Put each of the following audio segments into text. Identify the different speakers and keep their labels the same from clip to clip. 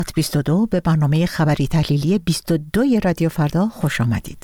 Speaker 1: 22 به برنامه خبری تحلیلی 22 رادیو فردا خوش آمدید.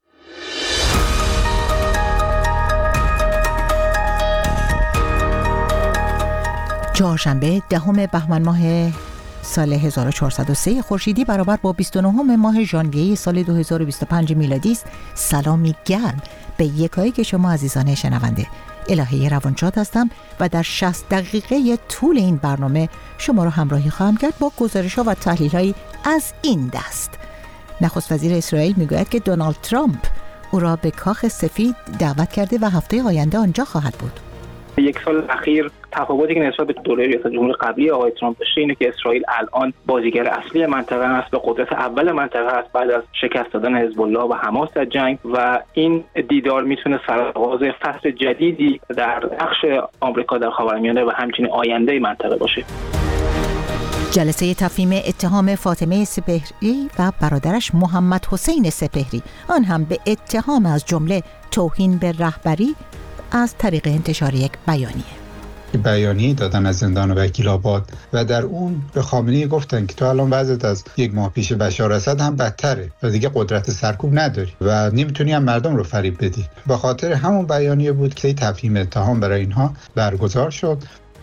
Speaker 1: چهارشنبه 10 بهمن ماه سال 1403 خورشیدی برابر با 29 ماه ژانویه سال 2025 میلادی است. سلامی گرم به یکایک شما عزیزان شنونده. الهه روانشاد هستم و در 60 دقیقه طول این برنامه شما را همراهی خواهم کرد با گزارش‌ها و تحلیل‌هایی از این دست. نخست وزیر اسرائیل میگوید که دونالد ترامپ او را به کاخ سفید دعوت کرده و هفته آینده آنجا خواهد بود.
Speaker 2: یک سال اخیر تفاوتی که نسبت به دوره ریاست جمهوری قبلی آقای ترامپ داشته اینه که اسرائیل الان بازیگر اصلی منطقه است، به قدرت اول منطقه است بعد از شکست دادن حزب الله و حماس در جنگ، و این دیدار میتونه سرآغاز فصل جدیدی در نقش آمریکا در خاورمیانه و همچنین آینده منطقه باشه.
Speaker 1: جلسه تفهیم اتهام فاطمه سپهری و برادرش محمد حسین سپهری، آن هم به اتهام از جمله توهین به رهبری از طریق انتشار یک بیانیه
Speaker 3: دادن از زندان وکیل آباد و در اون به خامنه‌ای گفتن که تو الان وضعیت از یک ماه پیش بشار اسد هم بدتره و دیگه قدرت سرکوب نداری و نمیتونی هم مردم رو فریب بدی. به خاطر همون بیانیه بود که تفهیم اتهام برای اینها برگزار شد.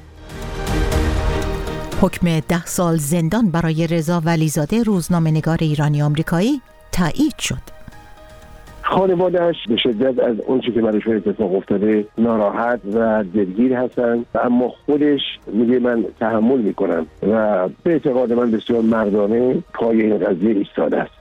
Speaker 1: حکم 10 سال زندان برای رضا ولیزاده، روزنامه‌نگار ایرانی آمریکایی، تایید شد.
Speaker 4: خانواده‌اش به شدت از اون چیزی که برایشون اتفاق افتاده ناراحت و دلگیر هستن، اما خودش میگه من تحمل میکنم و به اعتقاد من بسیار مردانه پای این قضیه ایستاده است.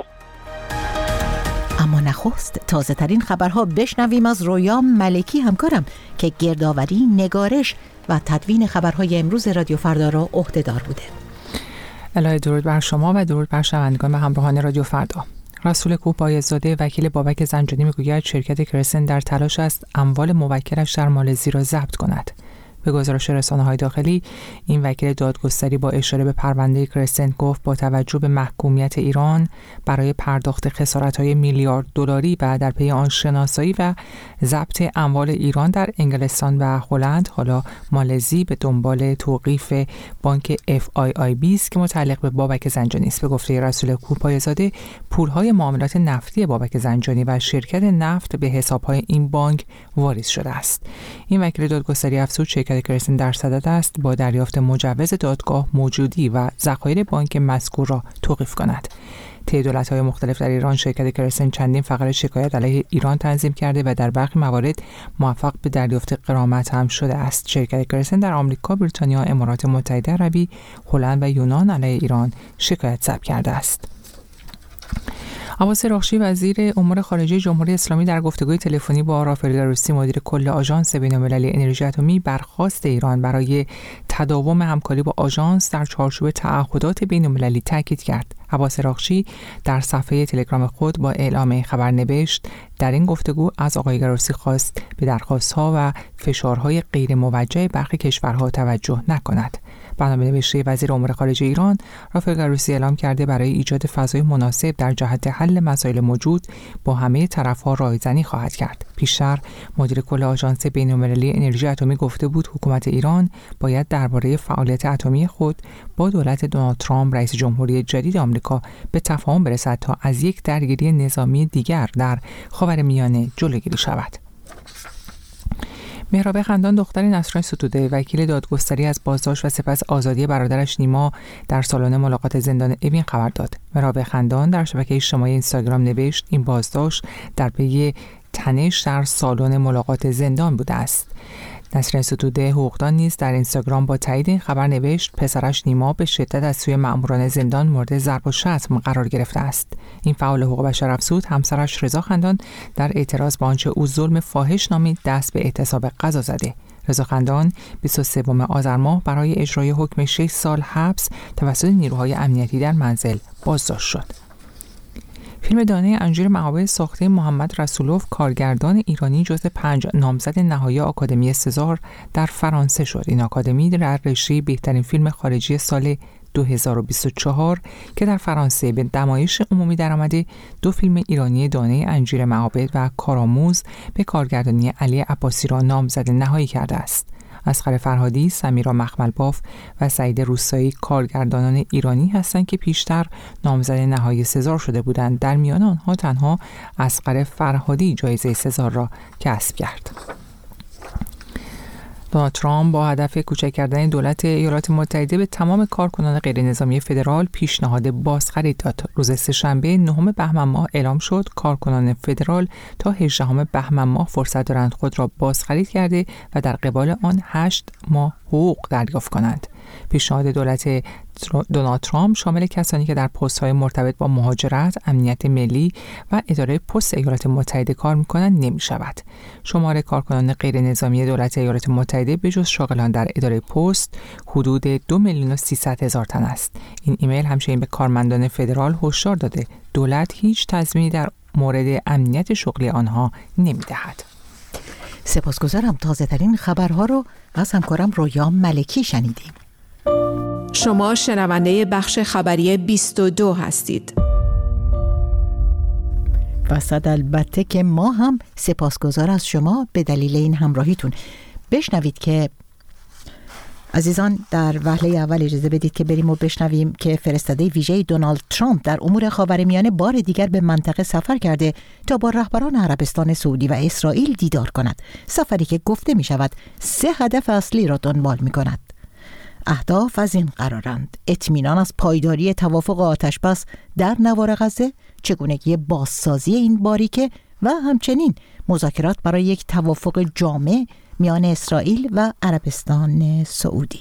Speaker 1: اما نخست تازه ترین خبرها بشنویم از رویا ملکی همکارم که گردآوری، نگارش و تدوین خبرهای امروز رادیو فردا را عهده‌دار بوده.
Speaker 5: الهی درود بر شما و درود بر شنوندگان و همراهان رادیو فردا. رسول کوه بایزاده وکیل بابک زنجانی میگوید شرکت کرسن در تلاش است اموال موکلش در مالزی را ضبط کند. به گزارش رسانه‌های داخلی، این وکیل دادگستری با اشاره به پرونده کرسن گفت با توجه به محکومیت ایران برای پرداخت خسارت‌های میلیارد دلاری و در پی آن شناسایی و ضبط اموال ایران در انگلستان و هلند، حالا مالزی به دنبال توقیف بانک FIIB است که متعلق به بابک زنجانی است. به گفته رسول کوه بایزاده، پول‌های معاملات نفتی بابک زنجانی و شرکت نفت به حساب‌های این بانک واریز شده است. این وکیل دادگستری افزود شرکت کرسن در صدد است با دریافت مجوز دادگاه موجودی و ذخایر بانک مذکور را توقیف کند. طی دولت‌های مختلف در ایران شرکت کرسن چندین فقره شکایت علیه ایران تنظیم کرده و در برخی موارد موفق به دریافت غرامت هم شده است. شرکت کرسن در آمریکا، بریتانیا، امارات متحده عربی، هلند و یونان علیه ایران شکایت ثبت کرده است. عباس راخشی وزیر امور خارجه جمهوری اسلامی در گفتگوی تلفنی با رافائل گروسی مدیر کل آژانس بین‌المللی انرژی اتمی برخواست ایران برای تداوم همکاری با آژانس در چارچوب تعهدات بین‌المللی تاکید کرد. عباس راخشی در صفحه تلگرام خود با اعلام خبر نوشت در این گفتگو از آقای گروسی خواست به درخواست‌ها و فشارهای غیر موجه برخی کشورها توجه نکند. برنامه نوشته وزیر امور خارجه ایران رافائل گروسی اعلام کرده برای ایجاد فضای مناسب در جهت حل مسائل موجود با همه طرف‌ها رایزنی خواهد کرد. پیشتر مدیر کل آژانس بین‌المللی انرژی اتمی گفته بود حکومت ایران باید درباره فعالیت اتمی خود با دولت دونالد ترامپ رئیس جمهوری جدید آمریکا به تفاهم برسد تا از یک درگیری نظامی دیگر در خاورمیانه جلوگیری شود. مهراب خندان دختر نسرین ستوده وکیل دادگستری از بازداشت و سپس آزادی برادرش نیما در سالن ملاقات زندان اوین خبر داد. مهراب خندان در شبکه اجتماعی اینستاگرام نوشت این بازداشت در پی تنش در سالن ملاقات زندان بوده است. نسرین ستوده حقوقدان نیز در اینستاگرام با تایید این خبر نوشت پسرش نیما به شدت از سوی مأموران زندان مورد ضرب و شتم قرار گرفته است. این فعال حقوق بشر افزود همسرش رضا خندان در اعتراض به آنچه او ظلم فاحش نامید دست به اعتصاب قضا زده. رضا خندان 23 آذر ماه برای اجرای حکم 6 سال حبس توسط نیروهای امنیتی در منزل بازداشت شد. فیلم دانه انجیر معابد ساخته محمد رسولوف کارگردان ایرانی جزو 5 نامزد نهایی آکادمی سزار در فرانسه شد. این آکادمی در رشته بهترین فیلم خارجی سال 2024 که در فرانسه به نمایش عمومی درآمده 2 فیلم ایرانی دانه انجیر معابد و کارآموز به کارگردانی علی عباسی را نامزد نهایی کرده است. اصغر فرهادی، سمیرا مخملباف و سعید روستایی کارگردانان ایرانی هستند که پیشتر نامزد نهایی سزار شده بودند. در میان آنها تنها اصغر فرهادی جایزه سزار را کسب کرد. دونالد ترامپ با هدف کوچک کردن دولت ایالات متحده به تمام کارکنان غیرنظامی فدرال پیشنهاد بازخرید داد. روز سه‌شنبه 9 بهمن ماه اعلام شد کارکنان فدرال تا 18 بهمن ماه فرصت دارند خود را بازخرید کرده و در قبال آن 8 ماه حقوق دریافت کنند. پیشنهاد دولت دونالد ترامپ شامل کسانی که در پست‌های مرتبط با مهاجرت، امنیت ملی و اداره پست ایالات متحده کار می‌کنند نمی‌شود. شمار کارکنان غیر نظامی دولت ایالات متحده به جز شاغلان در اداره پست حدود 2,300,000 تن است. این ایمیل همچنین به کارمندان فدرال هشدار داده دولت هیچ تضمینی در مورد امنیت شغلی آنها نمی‌دهد.
Speaker 1: سپاسگزارم. تازه‌ترین خبرها رو از همکارم رویا ملکی شنیدیم.
Speaker 6: شما شنونده بخش خبری 22 هستید.
Speaker 1: و صد البته که ما هم سپاسگزار از شما به دلیل این همراهیتون. بشنوید که عزیزان در وهله اول اجازه بدید که بریم و بشنویم که فرستاده ویژه دونالد ترامپ در امور خاورمیانه بار دیگر به منطقه سفر کرده تا با رهبران عربستان سعودی و اسرائیل دیدار کند. سفری که گفته می شود 3 هدف اصلی را دنبال می کند. اهداف از این قرارند: اطمینان از پایداری توافق آتشبس در نوار غزه، چگونگی بازسازی این باریکه و همچنین مذاکرات برای یک توافق جامع میان اسرائیل و عربستان سعودی.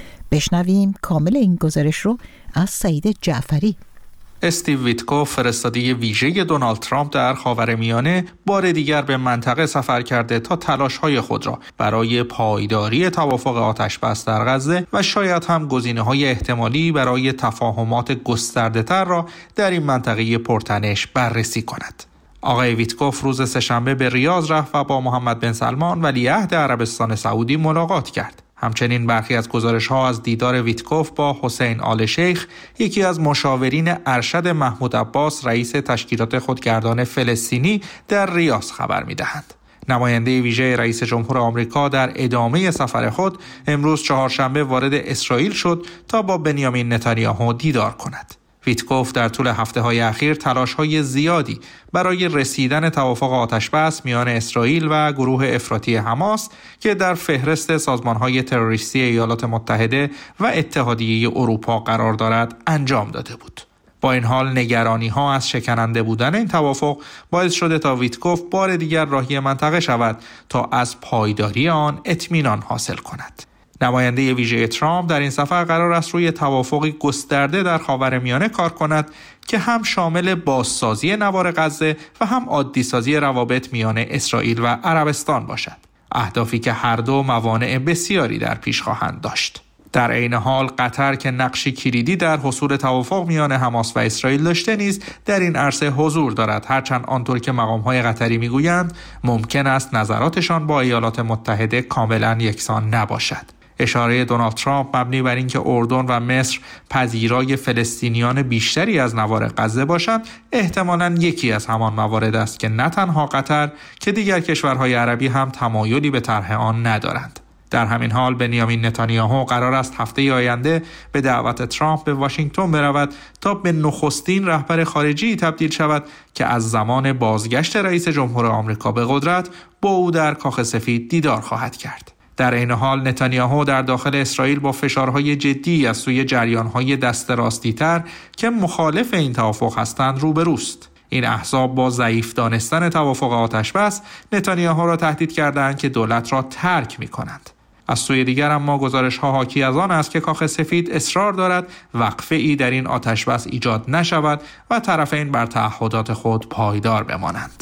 Speaker 1: بشنویم کامل این گزارش رو از سعید جعفری.
Speaker 7: استیو ویتکوف فرستاده ویژه دونالد ترامپ در خاورمیانه بار دیگر به منطقه سفر کرده تا تلاش‌های خود را برای پایداری توافق آتشبس در غزه و شاید هم گزینه‌های احتمالی برای تفاهمات گسترده‌تر را در این منطقه پرتنش بررسی کند. آقای ویتکوف روز سه‌شنبه به ریاض رفت و با محمد بن سلمان ولیعهد عربستان سعودی ملاقات کرد. همچنین برخی از گزارش‌ها از دیدار ویتکوف با حسین آل شیخ، یکی از مشاورین ارشد محمود عباس رئیس تشکیلات خودگردان فلسطینی در ریاض خبر می‌دهند. نماینده ویژه رئیس جمهور آمریکا در ادامه سفر خود امروز چهارشنبه وارد اسرائیل شد تا با بنیامین نتانیاهو دیدار کند. ویتکوف در طول هفته‌های اخیر تلاش‌های زیادی برای رسیدن توافق آتشبس میان اسرائیل و گروه افراطی حماس که در فهرست سازمان‌های تروریستی ایالات متحده و اتحادیه اروپا قرار دارد انجام داده بود. با این حال نگرانی‌ها از شکننده بودن این توافق باعث شده تا ویتکوف بار دیگر راهی منطقه شود تا از پایداری آن اطمینان حاصل کند. نماینده ویژه ترامپ در این سفر قرار است روی توافقی گسترده در خاورمیانه کار کند که هم شامل بازسازی نوار غزه و هم عادی‌سازی روابط میان اسرائیل و عربستان باشد. اهدافی که هر دو موانع بسیاری در پیش خواهند داشت. در عین حال قطر که نقشی کلیدی در حصول توافق میان حماس و اسرائیل داشته نیز در این عرصه حضور دارد، هرچند آنطور که مقام‌های قطری میگویند ممکن است نظراتشان با ایالات متحده کاملا یکسان نباشد. اشاره دونالد ترامپ مبنی بر اینکه اردن و مصر پذیرای فلسطینیان بیشتری از نوار غزه باشند احتمالاً یکی از همان موارد است که نه تنها قطر که دیگر کشورهای عربی هم تمایلی به طرح آن ندارند. در همین حال بنیامین نتانیاهو قرار است هفته آینده به دعوت ترامپ به واشنگتن برود تا به نخستین رهبر خارجی تبدیل شود که از زمان بازگشت رئیس جمهور آمریکا به قدرت با او در کاخ سفید دیدار خواهد کرد. در این حال نتانیاهو در داخل اسرائیل با فشارهای جدی از سوی جریانهای دست راستی‌تر که مخالف این توافق هستند روبروست. این احزاب با ضعیف دانستن توافق آتشبس نتانیاهو را تهدید کردند که دولت را ترک می‌کنند. از سوی دیگر اما گزارش‌ها حاکی از آن است که کاخ سفید اصرار دارد وقفه‌ای در این آتشبس ایجاد نشود و طرفین بر تعهدات خود پایدار بمانند.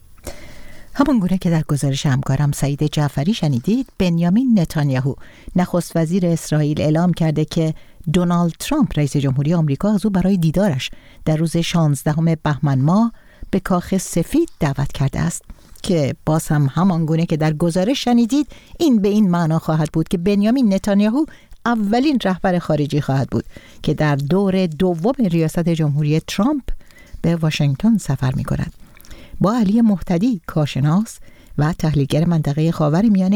Speaker 1: همون گونه که در گزارش همکارم سعید جعفری شنیدید، بنیامین نتانیاهو نخست وزیر اسرائیل اعلام کرده که دونالد ترامپ رئیس جمهوری آمریکا از او برای دیدارش در روز 16 بهمن ماه به کاخ سفید دعوت کرده است که باز هم همان گونه که در گزارش شنیدید این به این معنا خواهد بود که بنیامین نتانیاهو اولین رهبر خارجی خواهد بود که در دور دوم ریاست جمهوری ترامپ به واشنگتن سفر می کند. با علی مهتدی کارشناس و تحلیلگر منطقه خاورمیانه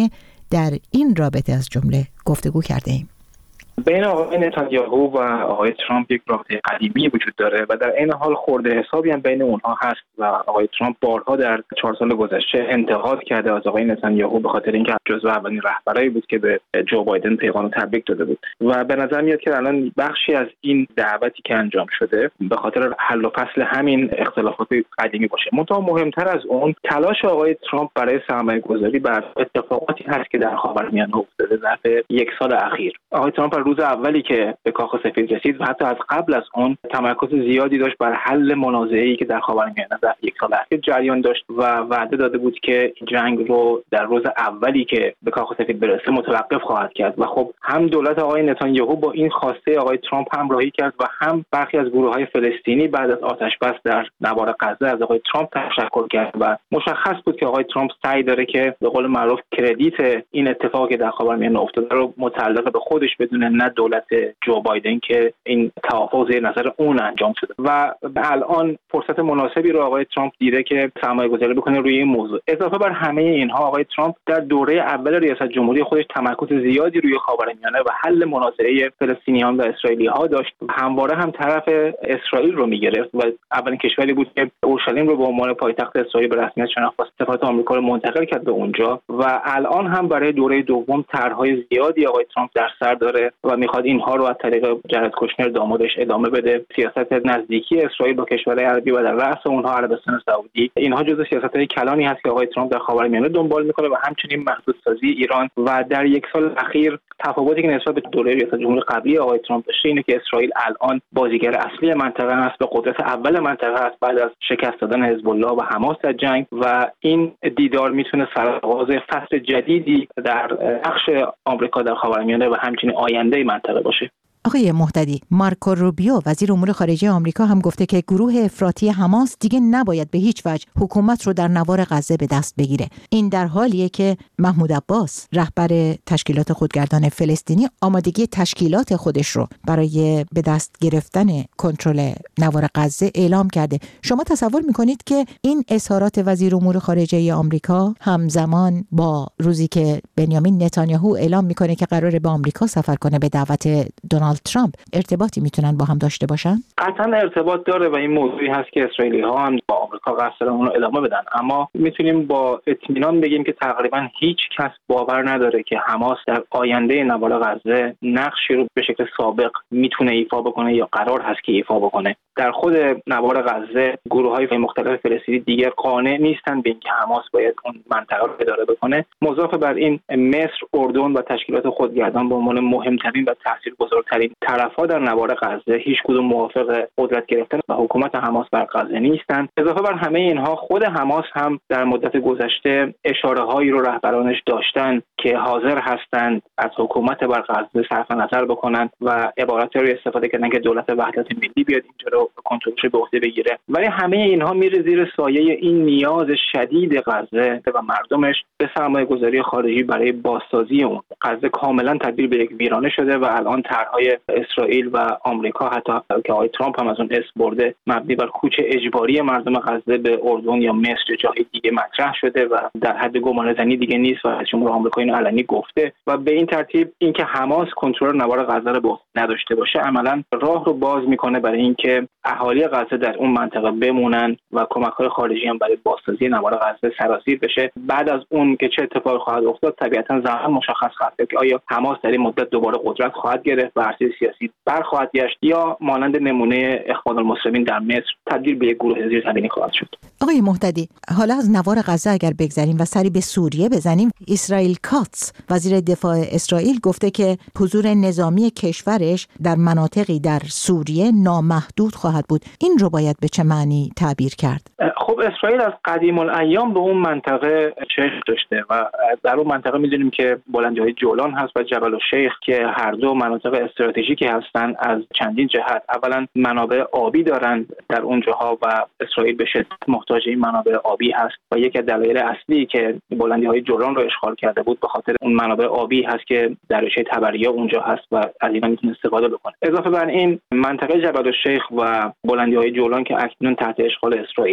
Speaker 1: در این رابطه از جمله گفتگو کرده ایم.
Speaker 2: بین آقای نتانیاهو و آقای ترامپ یک رابطه قدیمی وجود داره و در این حال خورده حسابی هم بین اونها هست و آقای ترامپ بارها در 4 سال گذشته انتقاد کرده از آقای نتانیاهو به خاطر اینکه جزو اولین رهبرایی بود که به جو بایدن پیغام تبریک داده بود و به نظر میاد که الان بخشی از این دعوتی که انجام شده به خاطر حل و فصل همین اختلافات قدیمی باشه. منتها مهمتر از اون تلاش آقای ترامپ برای سرمایه‌گذاری بر اتفاقاتی هست که در خاورمیانه افتاده ظرف 1 سال اخیر. آقای ترامپ روز اولی که به کاخ سفید رسید و حتی از قبل از اون تمرکز زیادی داشت بر حل منازعه‌ای که در خاورمیانه در 1 سال اخیر جریان داشت و وعده داده بود که جنگ رو در روز اولی که به کاخ سفید برسه متوقف خواهد کرد و خب هم دولت آقای نتانیاهو با این خواسته آقای ترامپ همراهی کرد و هم برخی از گروه‌های فلسطینی بعد از آتش‌بس در نوار غزه از آقای ترامپ تشکر کرد و مشخص بود که آقای ترامپ سعی داره که به قول معروف کردیت این اتفاقی در خاورمیانه افتاده رو متعلق به خودش بدونه، نه دولت جو بایدن که این توافق زیر نظر اون انجام شده و الان فرصت مناسبی رو آقای ترامپ دیده که سرمایه‌گذاری بکنه روی این موضوع. اضافه بر همه اینها آقای ترامپ در دوره اول ریاست جمهوری خودش تمرکز زیادی روی خاورمیانه و حل منازعه فلسطینیان و اسرائیلی‌ها داشت. همواره هم طرف اسرائیل رو می‌گرفت و اولین کشوری بود که اورشلیم رو به عنوان پایتخت اسرائیل به رسمیت شناخت و سفارت آمریکا رو منتقل کرد به اونجا و الان هم برای دوره دوم طرح‌های زیادی آقای ترامپ در سر داره و می‌خواد اینها رو از طریق جرد کوشنر دامادش ادامه بده. سیاست نزدیکی اسرائیل با کشورهای عربی و در رأس اونها عربستان سعودی، اینها جزو سیاست‌های کلانی هست که آقای ترامپ در خاورمیانه دنبال می‌کنه و همچنین محدودسازی ایران و در 1 سال اخیر تفاوتی که نسبت به دوره ریاست جمهوری قبلی آقای ترامپ داشته اینه که اسرائیل الان بازیگر اصلی منطقه است، به قدرت اول منطقه است بعد از شکست دادن حزب الله و حماس در جنگ و این دیدار میتونه سرآغاز فصل جدیدی در بخش آمریکا در خاورمیانه و همچنین آینده منطقه باشه.
Speaker 1: آقای مهتدی، مارکو روبیو وزیر امور خارجه آمریکا هم گفته که گروه افراطی حماس دیگه نباید به هیچ وجه حکومت رو در نوار غزه به دست بگیره. این در حالیه که محمود عباس رهبر تشکیلات خودگردان فلسطینی آمادگی تشکیلات خودش رو برای به دست گرفتن کنترل نوار غزه اعلام کرده. شما تصور میکنید که این اظهارات وزیر امور خارجه آمریکا همزمان با روزی که بنیامین نتانیاهو اعلام میکنه که قراره به آمریکا سفر کنه به دعوت دونالد ترامپ ارتباطی میتونن با هم داشته باشن؟
Speaker 2: قطعا ارتباط داره و این موضوعی هست که اسرائیلی‌ها هم با آمریکا قصد دارن اون رو ادامه بدن، اما میتونیم با اطمینان بگیم که تقریبا هیچ کس باور نداره که حماس در آینده نوار غزه نقشی رو به شکل سابق میتونه ایفا بکنه یا قرار هست که ایفا بکنه. در خود نوار غزه گروه‌های مختلف فلسطینی دیگر قانع نیستن به اینکه حماس باید اون منطقه رو اداره بکنه. مضاف بر این مصر، اردن و تشکیلات خودگردان به عنوان مهمترین و تاثیرگذارترین طرف‌ها در نوار غزه هیچ کدوم موافق قدرت گرفتن و حکومت حماس بر غزه نیستند. اضافه بر همه اینها خود حماس هم در مدت گذشته اشاره‌هایی رو رهبرانش داشتن که حاضر هستند از حکومت بر غزه صرف نظر بکنن و عبارتی رو استفاده کردن که دولت وحدت ملی بیاد اینجا رو کنترلش به عهده بگیره. ولی همه اینها میره زیر سایه این نیاز شدید غزه و مردمش به سرمایه‌گذاری خارجی برای بازسازی اون. غزه کاملا تبدیل به یک ویرانه شده و الان طرح‌های اسرائیل و آمریکا حتی که آقای ترامپ هم از اون اسم برده مبنی بر کوچ اجباری مردم غزه به اردن یا مصر یا جای دیگه مطرح شده و در حد گمانه‌زنی دیگه نیست و رئیس جمهور آمریکا اینو علنی گفته و به این ترتیب اینکه حماس کنترل نوار غزه رو نداشته باشه عملاً راه رو باز میکنه برای اینکه اهالی غزه در اون منطقه بمونن و کمک‌های خارجی هم برای بازسازی نوار غزه سرازیر بشه. بعد از اون که چه اتفاقی خواهد افتاد طبیعتاً زمان مشخص خواهد که آیا حماس در این مدت دوباره قدرت خواهد گرفت و عرصه سیاسی برخواهد گشت یا مانند نمونه اخوان المسلمین در مصر تبدیل به یک گروه زیرزمینی خواهد شد.
Speaker 1: آقای مهتدی، حالا از نوار غزه اگر بگذریم و سری به سوریه بزنیم، اسرائیل کاتس وزیر دفاع اسرائیل گفته که حضور نظامی کشورش در مناطقی در سوریه نامحدود خواهد بود. این رو باید به چه معنی تعبیر کرد؟
Speaker 2: خب اسرائیل از قدیم الایام به اون منطقه چشم داشته و در اون منطقه می‌دونیم که بلندی‌های جولان هست و جبل الشیخ که هر دو مناطق استراتژیکی هستن از چندین جهت. اولا منابع آبی دارن در اونجاها و اسرائیل به شدت محتاج این منابع آبی هست و یکی از دلایل اصلی که بلندی‌های جولان رو اشغال کرده بود به خاطر اون منابع آبی هست که دریاچه طبریه اونجا هست و از اینا میتونه استفاده بکنه. اضافه بر این منطقه جبل الشیخ و بلندی‌های جولان که اکنون تحت اشغال اسرائیل هست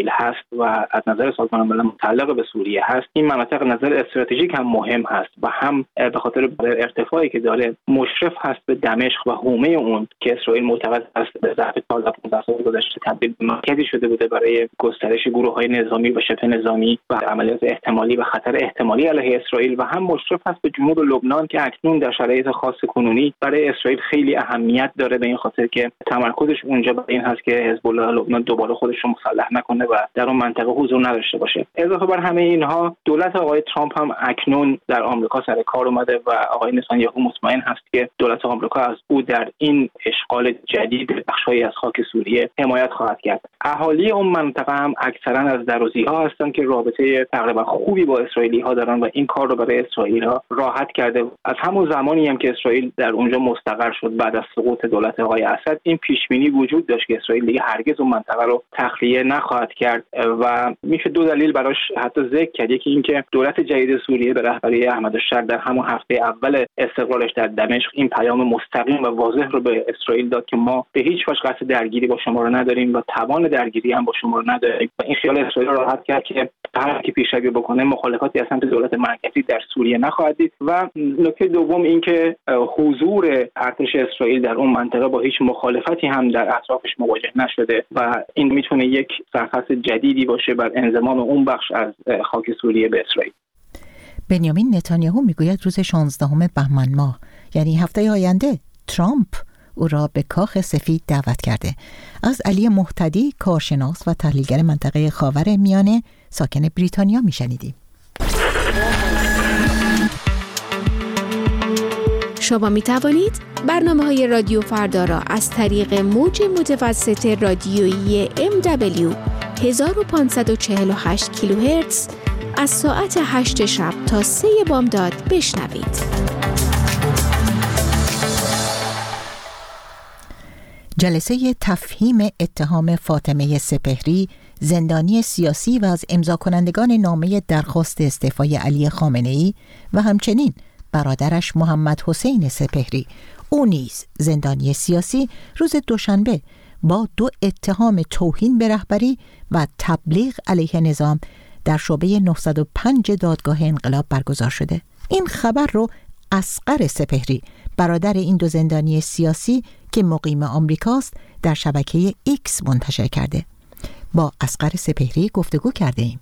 Speaker 2: و از نظر سازمان ملل متعلق به سوریه هست، این مناطق نظر استراتژیک هم مهم هست و هم به خاطر ارتفاعی که داره مشرف هست به دمشق و حومه اون که اسرائیل معتقد است به ظرف 14-15 سال گذشته تبدیل به مرکزی شده بوده برای گسترش گروه‌های نظامی و شبه نظامی و عملیات احتمالی و خطر احتمالی علیه اسرائیل و هم مشرف هست به جنوب لبنان که اکنون در شرایط خاص کنونی برای اسرائیل خیلی اهمیت داره، به این خاطر که تمرکزش اونجا بر این هست که حزب الله لبنان دوباره خودش رو مسلح نکنه و در اون منطقه حضور نداشته باشه. اضافه بر همه اینها دولت آقای ترامپ هم اکنون در آمریکا سر کار اومده و آقای نتانیاهو مطمئن هست که دولت آمریکا از او در این اشغال جدید بخش‌هایی از خاک سوریه حمایت خواهد کرد. اهالی اون منطقه هم اکثرا از دروزی‌ها هستند که رابطه تقریبا خوبی با اسرائیلی‌ها دارن و این کار رو برای اسرائیل‌ها راحت کرده. از همون زمانی هم که اسرائیل در اونجا مستقر شد بعد از سقوط دولت آقای اسد، این پیش‌بینی وجود داشت که اسرائیل دیگه هرگز اون منطقه رو تخلیه نخواهد کرد و میشه دو دلیل براش حتی ذکر کرد. یکی اینکه دولت جدید سوریه به رهبری احمدالشر در همون هفته اول استقلالش در دمشق این پیام مستقیم و واضح رو به اسرائیل داد که ما به هیچ وجه قصد درگیری با شما رو نداریم و توان درگیری هم با شما رو نداریم و این خیال اسرائیل رو راحت کرد که هر کی پیشروی بکنه مخالفاتی از سمت دولت مرکزی در سوریه نخواهد دید. و نکته دوم این که حضور ارتش اسرائیل در اون منطقه با هیچ مخالفتی هم در اطرافش مواجه نشده و این میتونه یک سرخط جدیدی باشه بر انضمام اون بخش از خاک سوریه به اسرائیل.
Speaker 1: بنیامین نتانیاهو میگوید روز 16 بهمن ماه، یعنی هفته آینده، ترامپ او را به کاخ سفید دعوت کرده. از علی مهتدی، کارشناس و تحلیلگر منطقه خاورمیانه ساکن بریتانیا میشنیدیم.
Speaker 6: شما می توانید برنامه‌های رادیو فردا را از طریق موج متوسط رادیویی MW 1548 کیلوهرتز از ساعت 8 شب تا 3 بامداد بشنوید.
Speaker 1: جلسه تفهیم اتهام فاطمه سپهری، زندانی سیاسی و از امضا کنندگان نامه درخواست استعفای علی خامنه‌ای و همچنین برادرش محمد حسین سپهری، او نیز زندانی سیاسی، روز دوشنبه با 2 اتهام توهین به رهبری و تبلیغ علیه نظام در شعبه 905 دادگاه انقلاب برگزار شده. این خبر رو اصغر سپهری، برادر این 2 زندانی سیاسی که مقیم آمریکاست، در شبکه ایکس منتشر کرده. با اصغر سپهری گفتگو کرده ایم.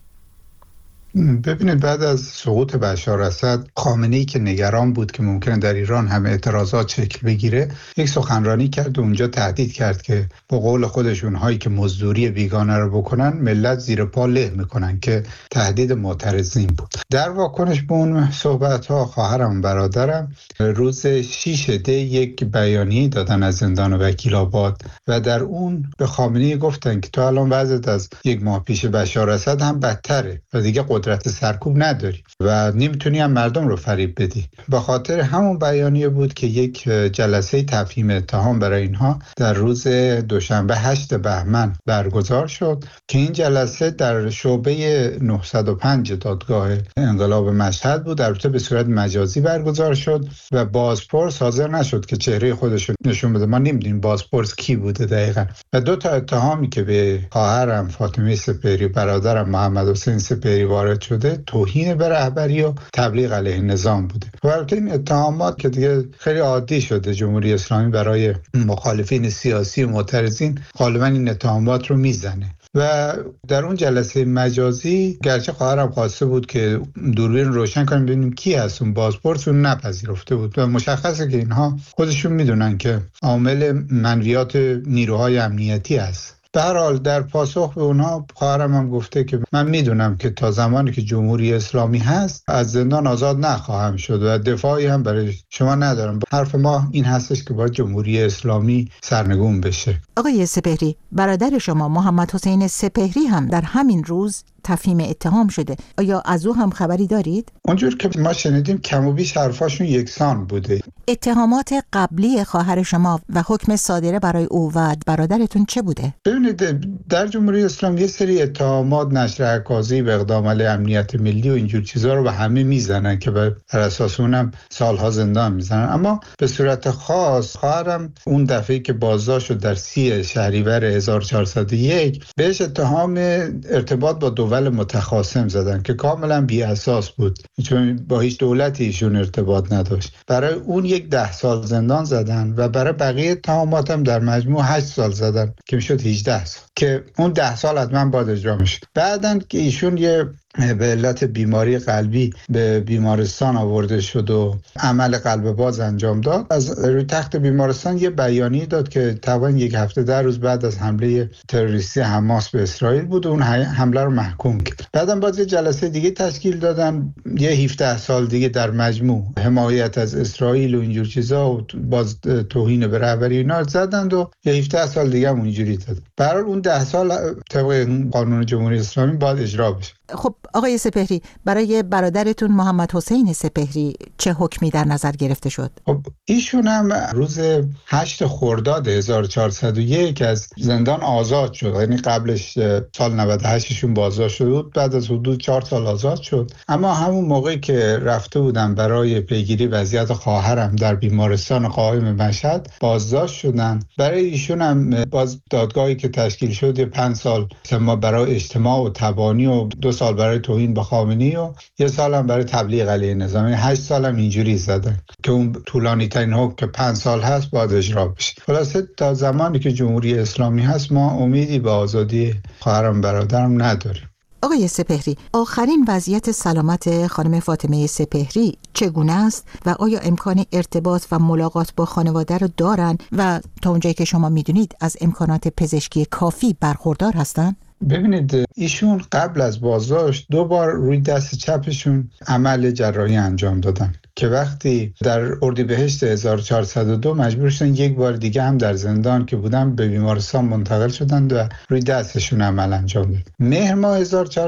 Speaker 3: ببینید، بعد از سقوط بشار اسد، خامنه‌ای که نگران بود که ممکنه در ایران هم اعتراضات شکل بگیره، یک سخنرانی کرد و اونجا تهدید کرد که با قول خودشون هایی که مزدوری بیگانه رو بکنن ملت زیر پا له میکنن، که تهدید معترضین بود. در واکنش به اون صحبت‌ها، خواهرم و برادرم روز 6 دی یک بیانیه دادن از زندان وکیل‌آباد و در اون به خامنه‌ای گفتن که تو الان وضعیت از یک ماه پیش بشار اسد هم بدتره و دیگه قدرت سرکوب نداری و نمیتونی هم مردم رو فریب بدی. به خاطر همون بیانیه بود که یک جلسه تفهیم اتهام برای اینها در روز دوشنبه 8 بهمن برگزار شد که این جلسه در شعبه 905 دادگاه انقلاب مشهد بود. البته به صورت مجازی برگزار شد و بازپرس حاضر نشد که چهره خودش نشون بده. ما نمیدونیم بازپرس کی بوده دقیقاً. و 2 تا اتهامی که به خواهرم فاطمه سپهری، برادرم محمد حسین سپهری وارد شده، توهین به رهبری و تبلیغ علیه نظام بوده. و البته این اتهامات که دیگه خیلی عادی شده، جمهوری اسلامی برای مخالفین سیاسی و معترضین غالبا این اتهامات رو میزنه. و در اون جلسه مجازی گرچه خواهرم خواسته بود که دوربین روشن کنیم ببینیم کی هست اون بازپرس، اون نپذیرفته بود و مشخصه که اینها خودشون میدونن که عامل منویات نیروهای امنیتی هست. به هر حال در پاسخ به اونها خواهرم هم گفته که من میدونم که تا زمانی که جمهوری اسلامی هست از زندان آزاد نخواهم شد و دفاعی هم برای شما ندارم. حرف ما این هستش که باید جمهوری اسلامی سرنگون بشه.
Speaker 1: آقای سپهری، برادر شما محمد حسین سپهری هم در همین روز تفهیم اتهام شده. آیا از او هم خبری دارید؟
Speaker 3: اونجور که ما شنیدیم کم و بیش حرفاشون یکسان بوده.
Speaker 1: اتهامات قبلی خواهر شما و حکم صادره برای او و برادرتون چه بوده؟
Speaker 3: ببینید در جمهوری اسلامی یه سری اتهامات، نشر اکاذیب به اقدام علیه امنیت ملی و اینجور چیزا رو به همه میزنن که بر اساس اونم سالها زندان میزنن. اما به صورت خاص خواهرم اون دفعه که بازداشت شد در 30 شهریور 1401 بهش اتهام ارتباط با دول متخاصم زدن که کاملا بی اساس بود، چون با هیچ دولتی ایشون ارتباط نداشت. برای اون 10 سال زندان زدن و برای بقیه اتهامات هم در مجموع 8 سال زدن که میشد 18 سال، که اون 10 سال حتما باید اجرا میشه. بعدن که ایشون یه به علت بیماری قلبی به بیمارستان آورده شد و عمل قلب باز انجام داد، از روی تخت بیمارستان یه بیانیه داد که تقریبا 1 هفته 10 روز بعد از حمله تروریستی حماس به اسرائیل بود و اون حمله رو محکوم کرد. بعدم باز یه جلسه دیگه تشکیل دادن، یه 17 سال دیگه در مجموع حمایت از اسرائیل و اینجور چیزا و باز توهین به رهبری اینا زدند و یه 17 سال دیگه هم اونجوری داد. برای اون 10 سال طبق قانون جمهوری اسلامی باید اجرا بشه.
Speaker 1: خب آقای سپهری، برای برادرتون محمد حسین سپهری چه حکمی در نظر گرفته شد؟
Speaker 3: خب ایشون هم روز 8 خرداد 1401 از زندان آزاد شد. یعنی قبلش سال 98 ایشون بازداشت شد، بعد از حدود 4 سال آزاد شد. اما همون موقعی که رفته بودن برای پیگیری وضعیت خواهرم در بیمارستان قائم مشهد بازداشت شدن. برای ایشون هم باز دادگاهی که تشکیل شد 5 سال ما برای اجتماع و تبانی و 2 سال برای توهین به خامنه‌ای و 1 سال هم برای تبلیغ علیه نظام. 8 سال هم اینجوری زدن که اون طولانی ترین حکم که 5 سال هست باید اجرا بشه. خلاصه تا زمانی که جمهوری اسلامی هست ما امیدی به آزادی خواهرم برادرم نداریم.
Speaker 1: آقای سپهری، آخرین وضعیت سلامت خانم فاطمه سپهری چگونه است و آیا امکان ارتباط و ملاقات با خانواده رو دارن و تا اونجایی که شما میدونید از امکانات پزشکی کافی برخوردار هستن؟
Speaker 3: ببینید ایشون قبل از بازداشت 2 بار روی دست چپشون عمل جراحی انجام دادن که وقتی در اردیبهشت 1402 مجبور شدن 1 بار دیگه هم در زندان که بودن به بیمارستان منتقل شدن و روی دستشون عمل انجام دادن. مهر ماه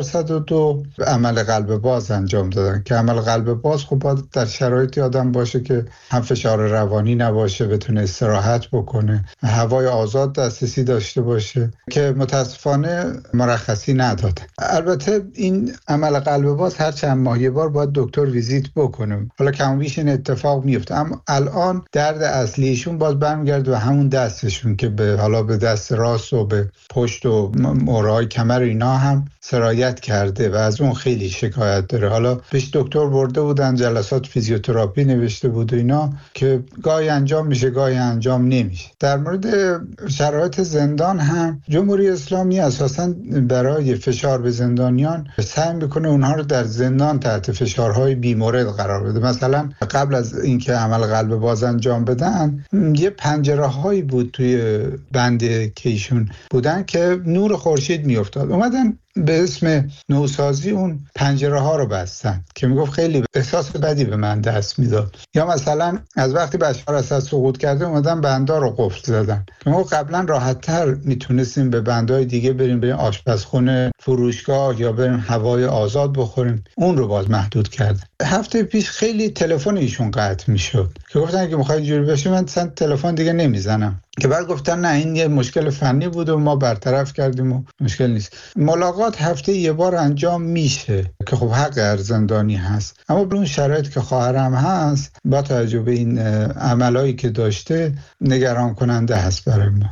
Speaker 3: 1402 عمل قلب باز انجام دادن که عمل قلب باز خب باید در شرایطی آدم باشه که هم فشار روانی نباشه، بتونه استراحت بکنه، هوای آزاد دسترسی داشته باشه که متاسفانه مرخصی نداد. البته این عمل قلب باز هر چند ماه یه بار باید دکتر ویزیت بکنه. حالا کم بیش این اتفاق میفته، اما الان درد اصلیشون باز برمیگرده به همون دستشون که به دست راست و به پشت و مهره‌های کمر اینا هم سرایت کرده و از اون خیلی شکایت داره. حالا پیش دکتر برده بودن، جلسات فیزیوتراپی نوشته بود و اینا که گاهی انجام میشه گاهی انجام نمیشه. در مورد شرایط زندان هم جمهوری اسلامی اساساً برای فشار به زندانیان سعی میکنه اونها رو در زندان تحت فشارهای بیمورد قرار بده. مثلا قبل از اینکه عمل قلب باز انجام بدن یه پنجره هایی بود توی بند که ایشون بودن که نور خورشید میافتاد، اومدن به اسم نوسازی اون پنجره ها رو بستن که میگفت خیلی احساس بدی به من دست میداد. یا مثلا از وقتی بشار اسد سقوط کرده اومدن بندا رو قفل زدن که ما قبلا راحت تر میتونستیم به بندای دیگه بریم آشپزخونه، فروشگاه یا بریم هوای آزاد بخوریم، اون رو باز محدود کرد. هفته پیش خیلی تلفن ایشون قطع میشد که گفتن که میخواید جوری بشه من تلفن دیگه نمیزنم، که بعد گفتن نه این یه مشکل فنی بود و ما برطرف کردیم و مشکل نیست. ملاقات هفته 1 بار انجام میشه که خب حق هر زندانی هست، اما به اون شرایط که خواهرم هست با توجه به این عملایی که داشته نگران کننده هست برای ما.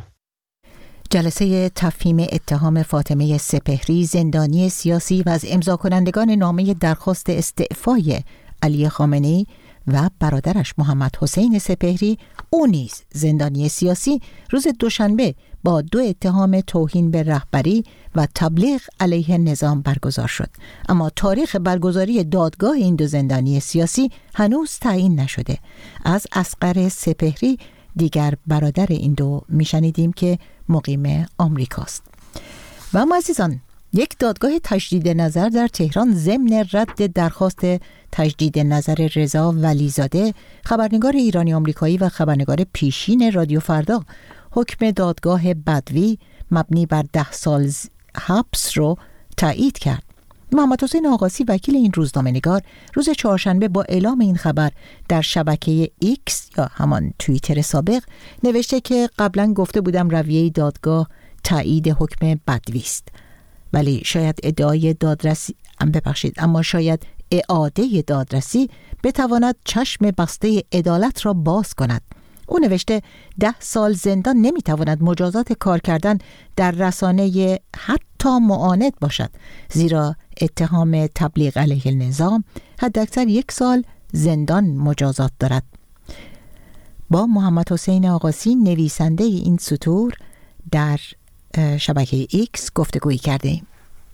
Speaker 1: جلسه تفهیم اتهام فاطمه سپهری زندانی سیاسی و از امضا کنندگان نامه درخواست استعفای علی خامنه‌ای و برادرش محمد حسین سپهری، او نیز زندانی سیاسی، روز دوشنبه با 2 اتهام توهین به رهبری و تبلیغ علیه نظام برگزار شد. اما تاریخ برگزاری دادگاه این 2 زندانی سیاسی هنوز تعیین نشده. از اصغر سپهری، دیگر برادر این 2، میشنیدیم که مقیم آمریکاست. و اما عزیزان، یک دادگاه تجدید نظر در تهران ضمن رد درخواست تجدید نظر رضا ولیزاده، خبرنگار ایرانی آمریکایی و خبرنگار پیشین رادیو فردا، حکم دادگاه بدوی مبنی بر 10 سال حبس رو تایید کرد. محمد حسین آقاسی وکیل این روزنامه‌نگار روز چهارشنبه با اعلام این خبر در شبکه ایکس یا همان توییتر سابق نوشته که قبلا گفته بودم رویه دادگاه تایید حکم بدوی است، ولی شاید شاید اعاده دادرسی بتواند چشم بسته عدالت را باز کند. او نوشته 10 سال زندان نمیتواند مجازات کار کردن در رسانه حتی معاند باشد، زیرا اتهام تبلیغ علیه نظام حداکثر 1 سال زندان مجازات دارد. با محمد حسین آقاسی نویسنده این سطور در شبکه ایکس گفتگویی کردیم.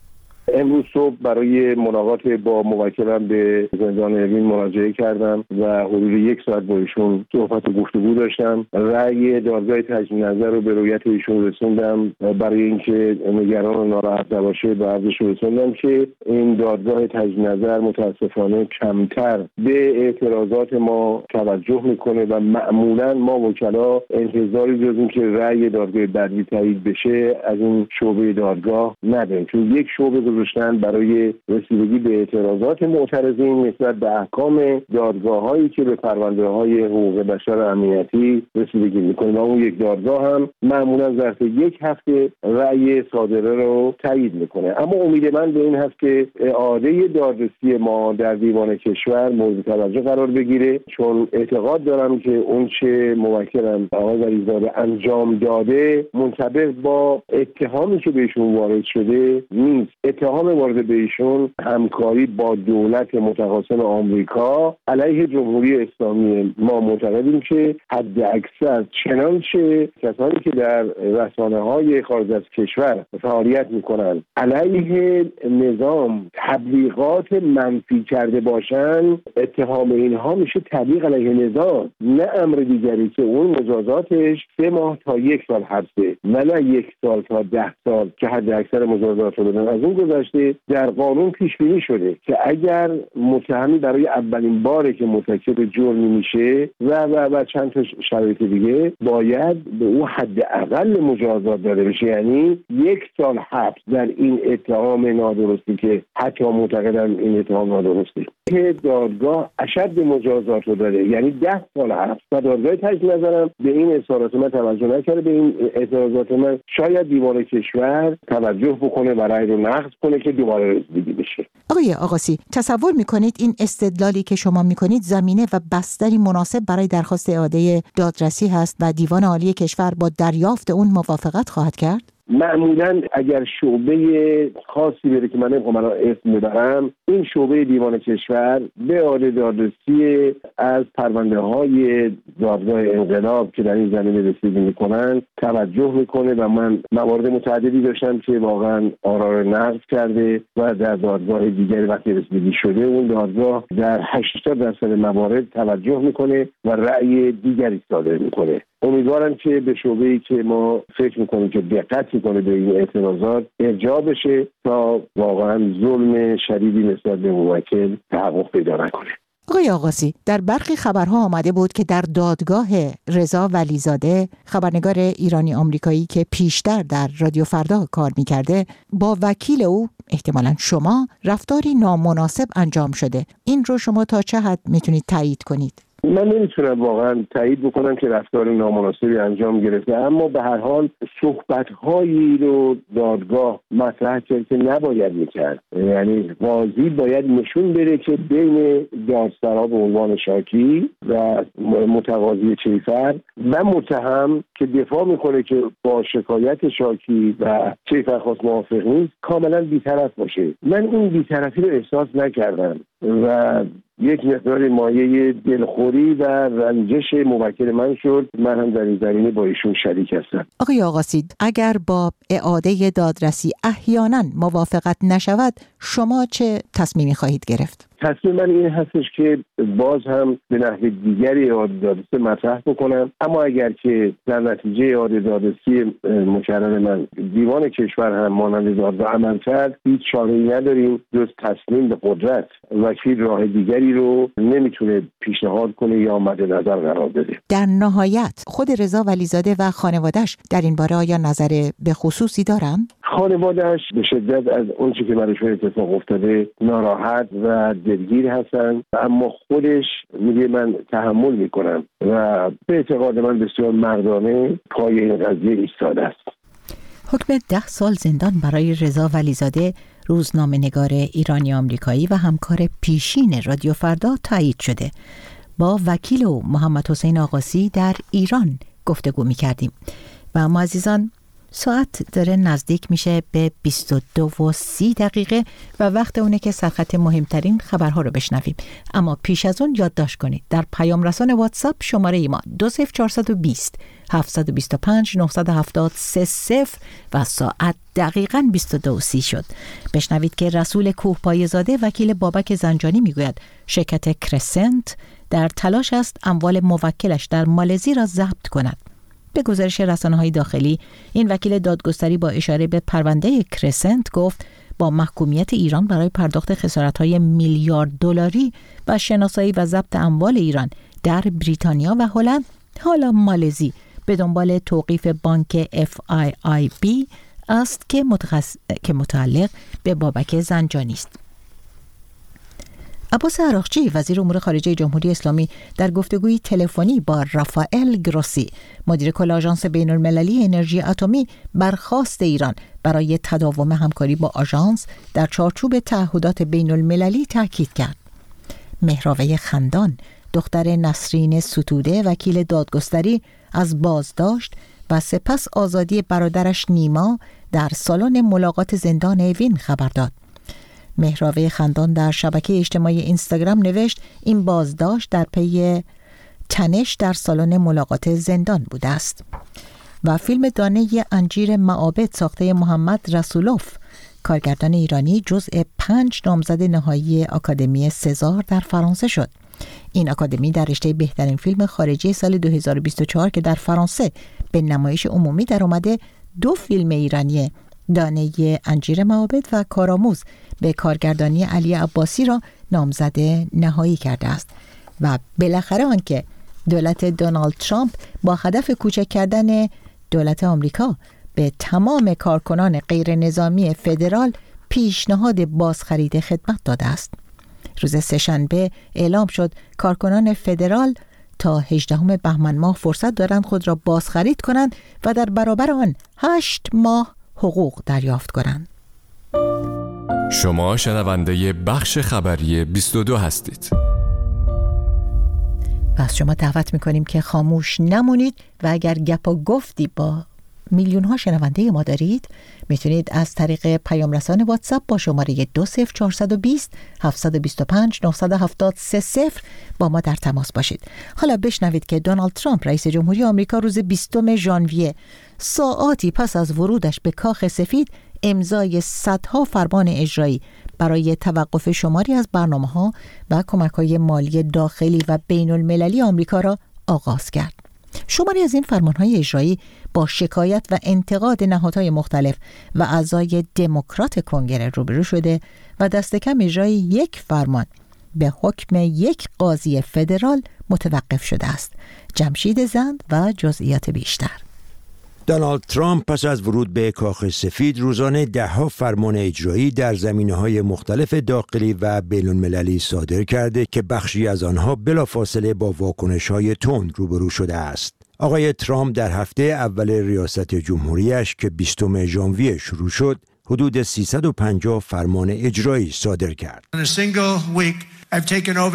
Speaker 4: امروز صبح برای ملاقات با موکلم به زندان اوین مراجعه کردم و حدود 1 ساعت با ایشون صحبت و گفتگو داشتم. رأی دادگاه تجدید نظر رو به رویت ایشون رسوندم برای اینکه نگران و ناراحت نباشه به عرضش رسوندم که این دادگاه تجدید نظر متاسفانه کمتر به اعتراضات ما توجه میکنه و معمولا ما وکلا انتظاری داریم که رأی دادگاه بدوی تایید بشه از این شعبه دادگاه نداریم، چون یک شعبه گذاشتن برای رسیدگی به اعتراضات معترضین نسبت به احکام دادگاه‌هایی که به پرونده‌های حقوق بشر امنیتی رسیدگی می‌کنه و اون یک دادگاه هم معمولا ظرف 1 هفته رأی صادره رو تایید می‌کنه. اما امید من به این هست که اعاده دادرسی ما در دیوان کشور مورد توجه قرار بگیره، چون اعتقاد دارم که اون چه موکلم آقای ولیزاده انجام داده منطبق با اتهامی که بهشون وارد شده نیست. اتهام وارد به ایشون همکاری با دولت متخاصم آمریکا علیه جمهوری اسلامی. ما معتقدیم که حد اکثر چنانچه کسانی که در رسانه‌های خارج از کشور فعالیت میکنن علیه نظام تبلیغات منفی کرده باشن، اتهام اینها میشه تبلیغ علیه نظام، نه امر دیگری که اون مجازاتش 3 ماه تا 1 سال حبسه و نه 1 سال تا 10 سال که حد اکثر مجازات رو بدن. از اون گذشته در قانون پیش بینی شده که اگر متهمی برای اولین باره که مرتکب جرمی میشه و چند تا شرایط دیگه باید به او حداقل مجازات داده بشه، یعنی 1 سال حبس در این اتهام نادرستی که حتی معتقدن این اتهام نادرستی که دادگاه اشد مجازات رو داده، یعنی 10 سال حبس. و دادگاه تجدید نظرم به این اظهارات من توجه نکرده، به این اعتراضات من. شاید دیوان کشور توجه بکنه و رأی رو نقض کنه که دوباره رسیدگی بشه.
Speaker 1: آقای آقاسی، تصور میکنید این استدلالی که شما میکنید زمینه و بستری مناسب برای درخواست اعاده دادرسی هست و دیوان عالی کشور با دریافت اون موافقت خواهد کرد؟
Speaker 4: معمولاً اگر شعبه خاصی بره که من نمیخوام اسم ببرم، این شعبه دیوان کشور به اعاده دادرسی از پرونده‌های دادگاه انقلاب که در این زمینه رسیدگی میکنن توجه میکنه و من موارد متعددی داشتم که واقعاً آرا رو نقض کرده و در دادگاه دیگری وقتی رسیدگی شده اون دادگاه در 80% موارد توجه میکنه و رأی دیگری صادر میکنه. امیدوارم که به شعبه‌ای که ما فکر میکنیم که دقت میکنه به این اعتراضات ارجاع بشه تا واقعا ظلم شدیدی نسبت به موکل تحقق پیدا نکنه.
Speaker 1: آقای آقاسی، در برخی خبرها آمده بود که در دادگاه رضا ولیزاده، خبرنگار ایرانی آمریکایی که پیشتر در رادیو فردا کار میکرده، با وکیل او احتمالاً شما رفتاری نامناسب انجام شده. این رو شما تا چه حد میتونید تایید کنید؟
Speaker 4: من نمیتونم واقعا تایید بکنم که رفتار نامناسبی انجام گرفته، اما به هر حال صحبت‌هایی رو دادگاه مطرح کرد که نباید میکرد. یعنی قاضی باید نشون بده که بین دادسرا به عنوان شاکی و متقاضی کیفر و متهم که دفاع میکنه که با شکایت شاکی و کیفرخواست موافق نیست کاملا بی‌طرف باشه. من این بی‌طرفی رو احساس نکردم و یک مقدار مایه دلخوری و رنجش موکل من شد. من هم در این زمینه با ایشون شریک هستم.
Speaker 1: آقای آقاسی، اگر با اعاده دادرسی احیانا موافقت نشود، شما چه تصمیمی خواهید گرفت؟
Speaker 4: تصمیم من این هستش که باز هم به نحو دیگری اعاده دادرسی مطرح بکنم، اما اگر که در نتیجه اعاده دادرسی مکرر من دیوان کشور هم مانند دادگاه عمل کرد، هیچ چاره‌ای نداریم جز تسلیم به قدرت. وکیل راه دیگری رو نمیتونه پیشنهاد کنه یا مد نظر قرار بده.
Speaker 1: در نهایت خود رضا ولیزاده و خانواده‌اش در این باره آیا نظر به خصوصی دارن؟
Speaker 4: خانواده‌اش به شدت از اون چیزی که برایشون اتفاق افتاده ناراحت و دلگیر هستن، اما خودش میگه من تحمل میکنم و به اعتقاد من بسیار مردانه پای این قضیه ایستاده است.
Speaker 1: حکم 10 سال زندان برای رضا ولیزاده، روزنامه‌نگار ایرانی آمریکایی و همکار پیشین رادیو فردا تایید شده. با وکیل او محمد حسین آقاسی در ایران گفتگو می‌کردیم. و اما عزیزان، ساعت داره نزدیک میشه به 22:30 و وقت اونه که سرخط مهمترین خبرها رو بشنویم. اما پیش از اون یادداشت کنید در پیام رسان واتساپ شماره ما 20420 725 970 30 و ساعت دقیقاً 22:30 شد. بشنوید که رسول کوهپایه‌زاده وکیل بابک زنجانی میگوید شرکت کرسنت در تلاش است اموال موکلش در مالزی را ضبط کند. به گزارش رسانه‌های داخلی، این وکیل دادگستری با اشاره به پرونده کرسنت گفت با محکومیت ایران برای پرداخت خسارت‌های میلیارد دلاری و شناسایی و ضبط اموال ایران در بریتانیا و هلند، حالا مالزی به دنبال توقیف بانک FIIB است که متعلق به بابک زنجانی است. عباس عراقچی وزیر امور خارجه جمهوری اسلامی در گفتگوی تلفنی با رافائل گروسی مدیر کل آژانس بین‌المللی انرژی اتمی برخواست ایران برای تداوم همکاری با آژانس در چارچوب تعهدات بین‌المللی تاکید کرد. مهراوه خندان دختر نسرین ستوده وکیل دادگستری از بازداشت و سپس آزادی برادرش نیما در سالن ملاقات زندان اوین خبر داد. مهراوه خندان در شبکه اجتماعی اینستاگرام نوشت این بازداشت در پی تنش در سالن ملاقات زندان بوده است. و فیلم دانه انجیر معابد ساخته محمد رسولوف کارگردان ایرانی جزء 5 نامزد نهایی آکادمی سزار در فرانسه شد. این آکادمی در رشته بهترین فیلم خارجی سال 2024 که در فرانسه به نمایش عمومی در اومده 2 فیلم ایرانی دانه انجیر معابد و کارآموز به کارگردانی علی عباسی را نامزد نهایی کرده است. و بالاخره آنکه دولت دونالد ترامپ با هدف کوچک کردن دولت آمریکا به تمام کارکنان غیر نظامی فدرال پیشنهاد بازخرید خدمت داده است. روز سه‌شنبه اعلام شد کارکنان فدرال تا 18 بهمن ماه فرصت دارند خود را بازخرید کنند و در برابر آن 8 ماه حقوق دریافت کنند.
Speaker 8: شما شنونده بخش خبری 22 هستید.
Speaker 1: پس شما دعوت میکنیم که خاموش نمونید و اگر گپ و گفتی با میلیون ها شنونده ما دارید میتونید از طریق پیام رسان واتساپ با شماره 20420 725 970 30 با ما در تماس باشید. حالا بشنوید که دونالد ترامپ رئیس جمهوری آمریکا روز 20 ژانویه ساعاتی پس از ورودش به کاخ سفید امضای صدها فرمان اجرایی برای توقف شماری از برنامه‌ها و کمک‌های مالی داخلی و بین‌المللی آمریکا را آغاز کرد. شماری از این فرمان‌های اجرایی با شکایت و انتقاد نهادهای مختلف و اعضای دموکرات کنگره روبرو شده و دست کم اجرای یک فرمان به حکم یک قاضی فدرال متوقف شده است. جمشید زند و جزئیات بیشتر.
Speaker 9: دونالد ترامپ پس از ورود به کاخ سفید روزانه 10 فرمان اجرایی در زمینه‌های مختلف داخلی و بین‌المللی صادر کرده که بخشی از آنها بلافاصله با واکنش‌های تند روبرو شده است. آقای ترامپ در هفته اول ریاست جمهوریش که 20 ژانویه شروع شد، حدود 350 فرمان اجرایی صادر کرد.
Speaker 10: In a single week, I've taken over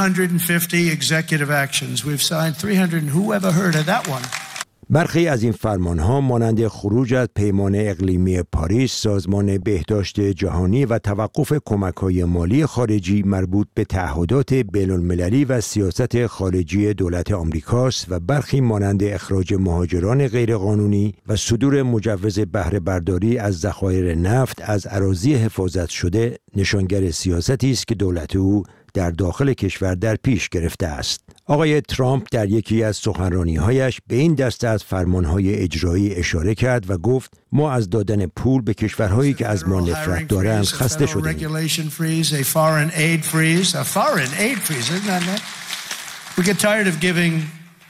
Speaker 10: 350 executive actions. We've signed 300 and who ever heard of that one?
Speaker 9: برخی از این فرمانها مانند خروج از پیمان اقلیمی پاریس، سازمان بهداشت جهانی و توقف کمک‌های مالی خارجی مربوط به تعهدات بین‌المللی و سیاست خارجی دولت آمریکاست و برخی مانند اخراج مهاجران غیرقانونی و صدور مجوز بهره برداری از ذخایر نفت از اراضی حفاظت شده نشانگر سیاستی است که دولت او در داخل کشور در پیش گرفته است. آقای ترامپ در یکی از سخنرانی‌هایش به این دسته از فرمان‌های اجرایی اشاره کرد و گفت ما از دادن پول به کشورهایی که از ما نفرت دارند خسته شدیم.
Speaker 10: We get tired of giving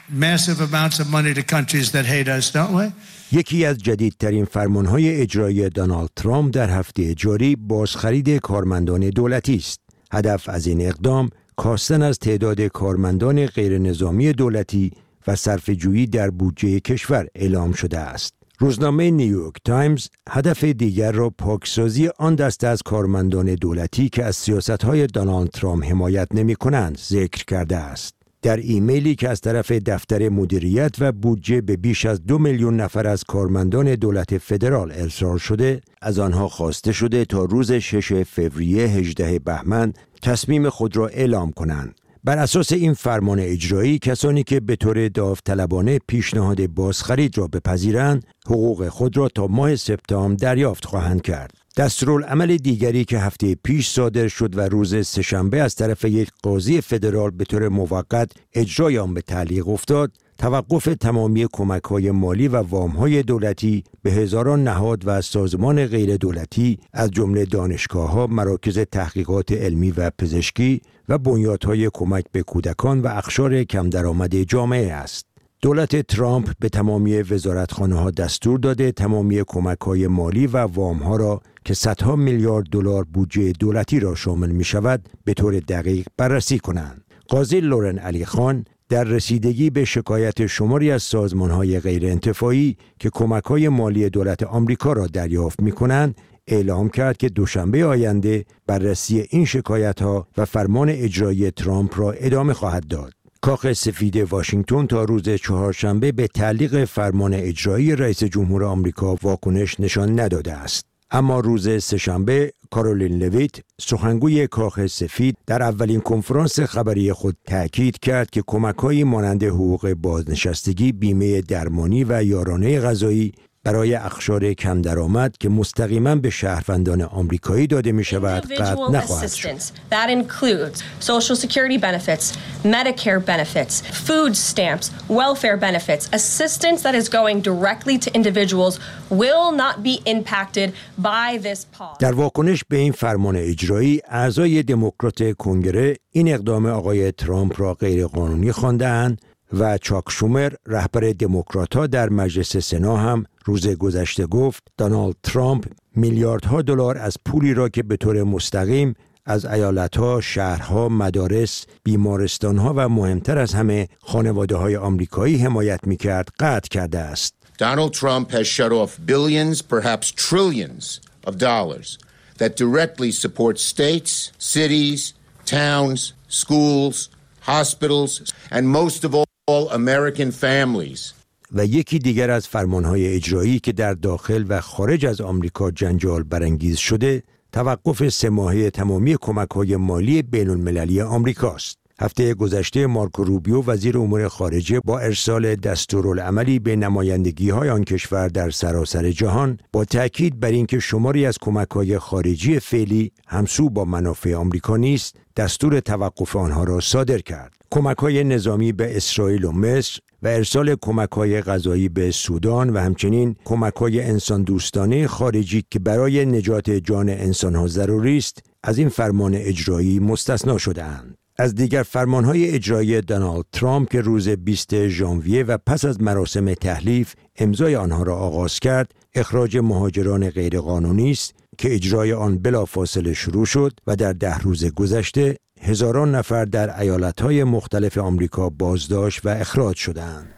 Speaker 10: massive amounts of money to countries that hate us, don't we?
Speaker 9: یکی از جدیدترین فرمانهای اجرایی دونالد ترامپ در هفته جاری بازخرید کارمندان دولتی است. هدف از این اقدام کاستن از تعداد کارمندان غیر نظامی دولتی و صرفه‌جویی در بودجه کشور اعلام شده است. روزنامه نیویورک تایمز هدف دیگر را پاکسازی آن دسته از کارمندان دولتی که از سیاست‌های دونالد ترامپ حمایت نمی‌کنند ذکر کرده است. در ایمیلی که از طرف دفتر مدیریت و بودجه به بیش از 2 میلیون نفر از کارمندان دولت فدرال ارسال شده، از آنها خواسته شده تا روز 6 فوریه 18 بهمن تصمیم خود را اعلام کنند. بر اساس این فرمان اجرایی کسانی که به طور داوطلبانه پیشنهاد بازخرید را بپذیرند، حقوق خود را تا ماه سپتامبر دریافت خواهند کرد. دستورالعمل دیگری که هفته پیش صادر شد و روز سه‌شنبه از طرف یک قاضی فدرال به طور موقت اجرای آن به تعلیق افتاد، توقف تمامی کمک‌های مالی و وام‌های دولتی به هزاران نهاد و سازمان غیر دولتی از جمله دانشگاه‌ها، مراکز تحقیقات علمی و پزشکی و بنیادهای کمک به کودکان و اقشار کم درآمد جامعه است. دولت ترامپ به تمامی وزارتخانه‌ها دستور داده تمامی کمک‌های مالی و وام‌ها را که صدها میلیارد دلار بودجه دولتی را شامل می‌شود به طور دقیق بررسی کنند. قاضی لورن علی خان در رسیدگی به شکایت شماری از سازمان‌های غیرانتفاعی که کمک‌های مالی دولت آمریکا را دریافت می‌کنند، اعلام کرد که دوشنبه آینده بررسی این شکایت‌ها و فرمان اجرایی ترامپ را ادامه خواهد داد. کاخ سفید واشنگتن تا روز چهارشنبه به تعلیق فرمان اجرایی رئیس جمهور آمریکا واکنش نشان نداده است. اما روز سه‌شنبه کارولین لویت، سخنگوی کاخ سفید، در اولین کنفرانس خبری خود تأکید کرد که کمک‌هایی مانند حقوق بازنشستگی، بیمه درمانی و یارانه غذایی برای اقشار کم درآمد که مستقیما به شهروندان آمریکایی داده می شود قطع نخواهد شد.
Speaker 11: That includes social security benefits, Medicare benefits, food stamps, welfare benefits. Assistance that is going directly to individuals will not be impacted by this pause.
Speaker 9: در واکنش به این فرمان اجرایی، اعضای دموکرات کنگره این اقدام آقای ترامپ را غیرقانونی خوانده‌اند و چاک شومر، رهبر دموکرات‌ها در مجلس سنا هم روز گذشته گفت دونالد ترامپ میلیاردها دلار از پولی را که به طور مستقیم از ایالت‌ها، شهرها، مدارس، بیمارستان‌ها و مهمتر از همه خانواده‌های آمریکایی حمایت می‌کرد قطع کرده است.
Speaker 12: Donald Trump has shut off billions, perhaps trillions of dollars that directly support states, cities, towns, schools, hospitals and most of all American families.
Speaker 9: و یکی دیگر از فرمانهای اجرایی که در داخل و خارج از آمریکا جنجال برانگیز شده، توقف 3 ماهه تمامی کمک‌های مالی بین‌المللی آمریکاست. هفته گذشته مارکو روبیو وزیر امور خارجه با ارسال دستورالعملی به نمایندگی‌های آن کشور در سراسر جهان با تأکید بر اینکه شماری از کمک‌های خارجی فعلی همسو با منافع آمریکا نیست، دستور توقف آنها را صادر کرد. کمک‌های نظامی به اسرائیل و مصر و ارسال کمک‌های غذایی به سودان و همچنین کمک‌های انسان دوستانه خارجی که برای نجات جان انسان‌ها ضروری است، از این فرمان اجرایی مستثنا شده‌اند. از دیگر فرمانهای اجرایی دونالد ترامپ که روز 20 ژانویه و پس از مراسم تحلیف امضای آنها را آغاز کرد، اخراج مهاجران غیرقانونی است که اجرای آن بلافاصله شروع شد و در 10 روز گذشته هزاران نفر در ایالت‌های مختلف آمریکا بازداشت و اخراج شدند.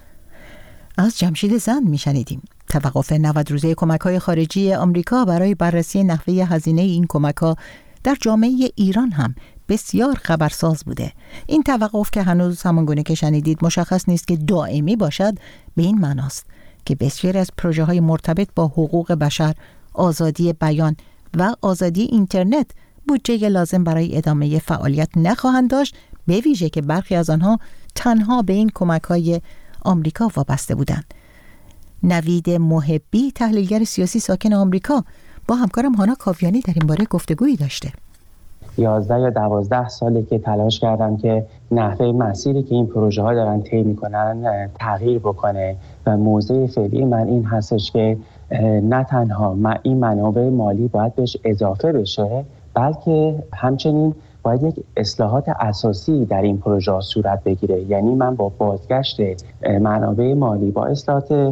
Speaker 1: از جمشید زند میشنیدیم. توقف 90 روزه کمک‌های خارجی آمریکا برای بررسی نحوه هزینه این کمک‌ها در جامعه ایران هم بسیار خبرساز بوده. این توقف که هنوز همانگونه که شنیدید مشخص نیست که دائمی باشد، به این معناست که بسیاری از پروژه‌های مرتبط با حقوق بشر، آزادی بیان و آزادی اینترنت بودجه لازم برای ادامه فعالیت نخواهند داشت، به ویژه که برخی از آنها تنها به این کمک‌های آمریکا وابسته بودند. نوید محبی، تحلیلگر سیاسی ساکن آمریکا، با همکارم هانا کاویانی در این باره گفتگویی داشته.
Speaker 13: 11 یا 12 ساله که تلاش کردم که نحوه مسیری که این پروژه ها دارن طی میکنن تغییر بکنه و موضع فعلی من این هستش که نه تنها این منابع مالی باید بهش اضافه بشه، بلکه همچنین باید یک اصلاحات اساسی در این پروژه صورت بگیره. یعنی من با بازگشت منابع مالی، با اصلاحات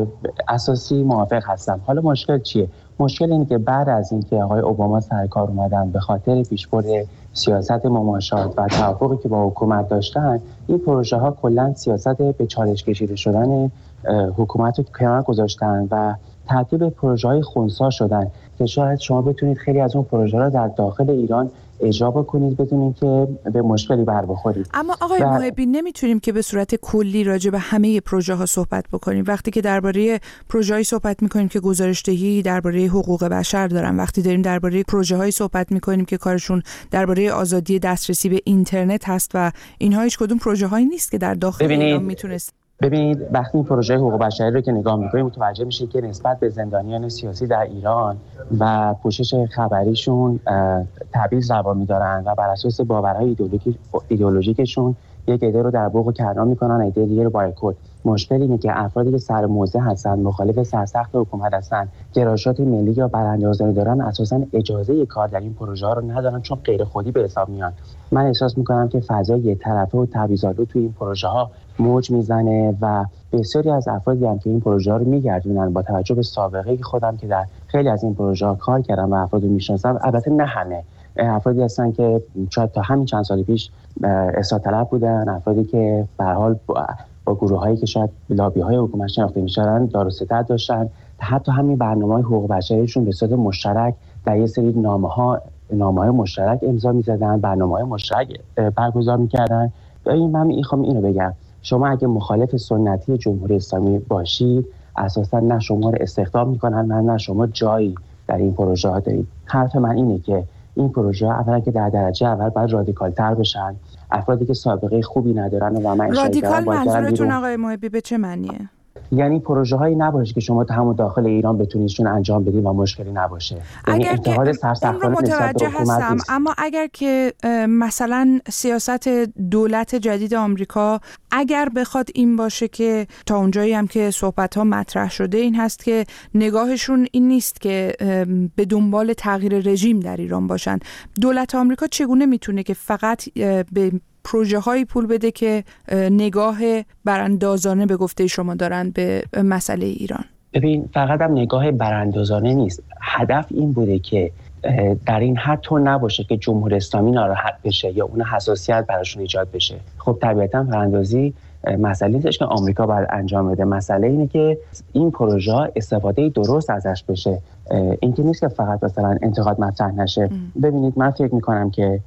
Speaker 13: اساسی موافق هستم. حالا مشکل چیه؟ مشکل اینه که بعد از اینکه آقای اوباما سر کار اومدن، به خاطر پیشبرد سیاست مماشات و توافقی که با حکومت داشتن، این پروژه ها کلا سیاست به چالش کشیده شدن حکومت رو کنار گذاشتن و تبدیل به پروژه های خنثی شدن که شاید شما بتونید خیلی از اون پروژه ها در داخل ایران اجرا بکنید بدون که به مشکلی بر بخورید.
Speaker 14: اما آقای محبی نمیتونیم که به صورت کلی راجع به همه پروژه ها صحبت بکنیم. وقتی که درباره پروژه‌ای صحبت میکنیم که گزارش‌دهی درباره حقوق بشر دارن، وقتی داریم درباره پروژه‌هایی صحبت میکنیم که کارشون درباره آزادی دسترسی به اینترنت هست و اینها هیچ کدوم پروژه‌هایی نیست که در داخل ایران میتونست.
Speaker 13: ببینید وقتی این پروژه حقوق بشری رو که نگاه می‌کنیم متوجه میشید که نسبت به زندانیان سیاسی در ایران و پوشش خبریشون تبعیض روا می‌دارن و بر اساس باورهای ایدئولوژیکشون یک عده رو در بوق و کرنا می‌کنن، عده دیگه رو بایکوت. مشکلی اینه که افرادی که سر موضع هستن، مخالف سرسخت حکومت هستن، گرایشات ملی یا براندازی دارن، اساساً اجازه کار در این پروژه‌ها رو ندارن چون غیر خودی به حساب میان. من احساس می‌کنم که فضای یک طرفه و تبعیض‌آلود توی این پروژه‌ها موج میزنه و بسیاری از افرادی هم که این پروژه ها رو میگردونن، با توجه به سابقه خودم که در خیلی از این پروژه ها کار کردم و افراد رو میشناسم، البته نه همه، افرادی هستن که شاید تا همین چند سال پیش اصلاح طلب بودن، افرادی که به هر حال با گروه هایی که شاید لابی های حکومت شناخته میشن دار و ستد داشتن، حتی همین برنامه‌های حقوق بشریشون به صورت مشترک در یه سری نامه‌های مشترک امضا می‌زدن، برنامه‌های مشترک برگزار می‌کردن. من میخوام اینو بگم، شما اگه مخالف سنتی جمهوری اسلامی باشید، اساسا نه شما رو استخدام میکنن نه شما جایی در این پروژه ها دارید. حرف من اینه که این پروژه ها اولا که در درجه اول باید رادیکال تر بشن، افرادی که سابقه خوبی ندارن و من
Speaker 14: رادیکال منظورتون آقای محبی به چه معنیه؟
Speaker 13: یعنی پروژه هایی نباشه که شما تا همون داخل ایران بتونیدشون انجام بدید و مشکلی نباشه. یعنی
Speaker 14: اگر که اون رو متوجه هستم، اما اگر که مثلا سیاست دولت جدید آمریکا اگر بخواد این باشه که تا اونجایی هم که صحبت ها مطرح شده این هست که نگاهشون این نیست که به دنبال تغییر رژیم در ایران باشن، دولت آمریکا چگونه میتونه که فقط به پروژه هایی پول بده که نگاه براندازانه به گفته شما دارن به مسئله ایران؟
Speaker 13: ببین فقط هم نگاه براندازانه نیست، هدف این بوده که در این حد طور نباشه که جمهوری اسلامی ناراحت بشه یا اون حساسیت براشون ایجاد بشه. خب طبیعتا براندازی مسئله نیستش که آمریکا باید انجام بده، مسئله اینه که این پروژه ها استفاده درست ازش بشه. این که نیست که فقط مثلا انتقاد مطرح نشه. ببینید من فکر میکنم که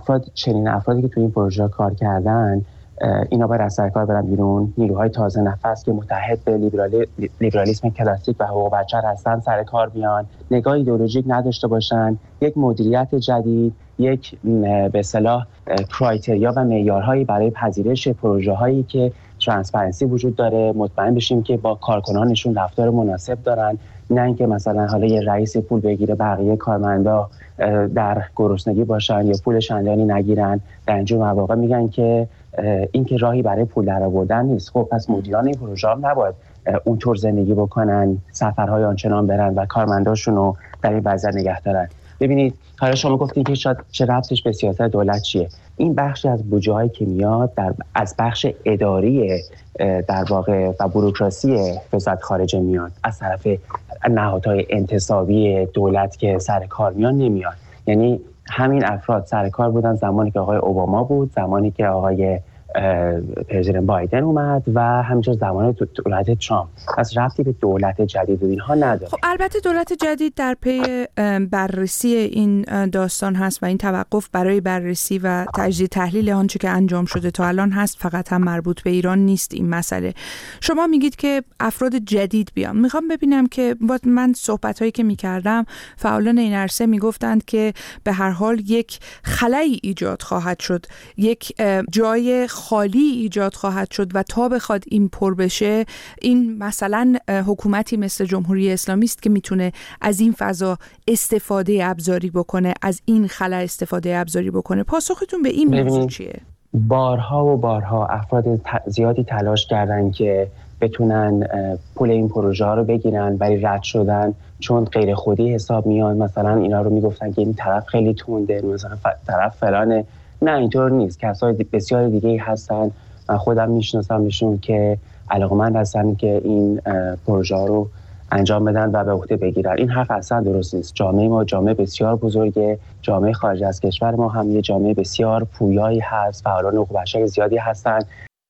Speaker 13: چنین افرادی که توی این پروژه کار کردن اینا باید از سر کار برن بیرون، نیروهای تازه نفس که متحد به لیبرالیسم کلاسیک و حقوق بشر هستن سر کار بیان، نگاه ایدئولوژیک نداشته باشن، یک مدیریت جدید، یک به اصطلاح کرایتریا و معیارهایی برای پذیرش پروژه هایی که ترانسپرنسی وجود داره، مطمئن بشیم که با کارکنانشون رفتار مناسب دارن، نه اینکه مثلا حالا یه رئیس پول بگیره بقیه کارمندا در گرسنگی باشن یا پول چندانی نگیرن. در اینجور مواقع میگن که این که راهی برای پول درآوردن نیست. خب پس مدیران این پروژه هم نباید اونطور زندگی بکنن، سفرهای آنچنان برن و کارمنداشون رو در این وضع نگه دارن. ببینید حالا شما گفتین که چه ربطش به سیاست دولت چیه؟ این بخشی از بودجه‌هایی که میاد از بخش اداری در واقع و بوروکراسی وزارت خارجه میاد، از طرف نهادهای انتصابی دولت که سر کار میان نمیاد. یعنی همین افراد سر کار بودن زمانی که آقای اوباما بود، زمانی که آقای پرزیدنت بایدن اومد و همینطور زمان دولت ترامپ. پس ربطی به دولت جدید و اینها نداره.
Speaker 14: خب البته دولت جدید در پی بررسی این داستان هست و این توقف برای بررسی و تجزیه تحلیل آنچه که انجام شده تا الان هست، فقط هم مربوط به ایران نیست این مسئله. شما میگید که افراد جدید بیان. میخوام ببینم که من صحبتایی که میکردم فعالان این عرصه میگفتند که به هر حال یک خلایی ایجاد خواهد شد، یک جای خالی ایجاد خواهد شد و تا بخواد این پر بشه، این مثلا حکومتی مثل جمهوری اسلامی است که میتونه از این فضا استفاده ابزاری بکنه، از این خلا استفاده ابزاری بکنه. پاسختون به این موضوع چیه؟
Speaker 13: بارها و بارها افراد زیادی تلاش کردن که بتونن پول این پروژه ها رو بگیرن، ولی رد شدن چون غیر خودی حساب میان. مثلا اینا رو میگفتن که این طرف خیلی تونده، مثلا طرف فلانه. نه اینطور نیست. کسای بسیار دیگه هستن، من خودم میشناسمشون که علاقمند هستن که این پروژه ها رو انجام بدن و به عهده بگیرن. این حرف اصلا درست نیست. جامعه ما جامعه بسیار بزرگه. جامعه خارج از کشور ما هم یه جامعه بسیار پویایی هست، فعالان حقوق بشر زیادی هستن.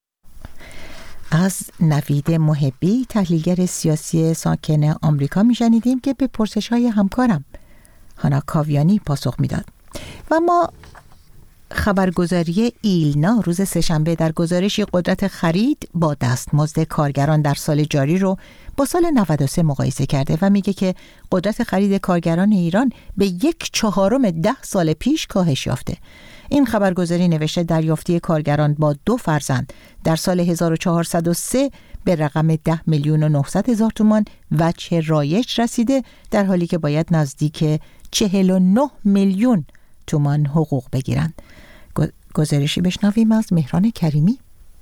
Speaker 1: از نوید محبی، تحلیلگر سیاسی ساکن آمریکا میشنیدیم که به پرسش‌های همکارم هانا کاویانی پاسخ میداد. و ما خبرگزاری ایلنا روز سه‌شنبه در گزارشی قدرت خرید با دستمزد کارگران در سال جاری رو با سال 93 مقایسه کرده و میگه که قدرت خرید کارگران ایران به 1/4 10 سال پیش کاهش یافته. این خبرگزاری نوشته دریافتی کارگران با 2 فرزند در سال 1403 به رقم 10,900,000 تومان وجه رایج رسیده، در حالی که باید نزدیک 49 میلیون تومان حقوق بگیرند. گزارشی بشنویم از مهران کریمی.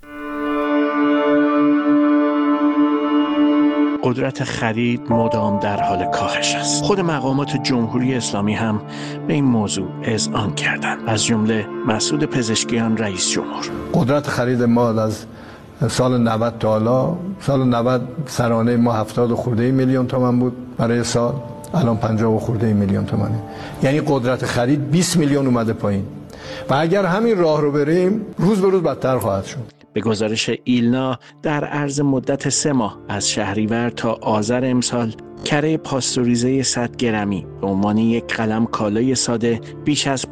Speaker 15: قدرت خرید مدام در حال کاهش است. خود مقامات جمهوری اسلامی هم به این موضوع اذعان کردند، از جمله مسعود پزشکیان رئیس جمهور.
Speaker 16: قدرت خرید ما از سال 90 تا حالا، سال 90 سرانه ما 70 خورده میلیون تومان بود برای سال، الان 50 خورده میلیون تومانه. یعنی قدرت خرید 20 میلیون اومده پایین و اگر همین راه رو بریم روز به روز بدتر خواهد شد.
Speaker 15: به گزارش ایلنا در عرض مدت 3 ماه از شهریور تا آذر امسال کره پاستوریزه 100 گرمی به عنوان یک قلم کالای ساده بیش از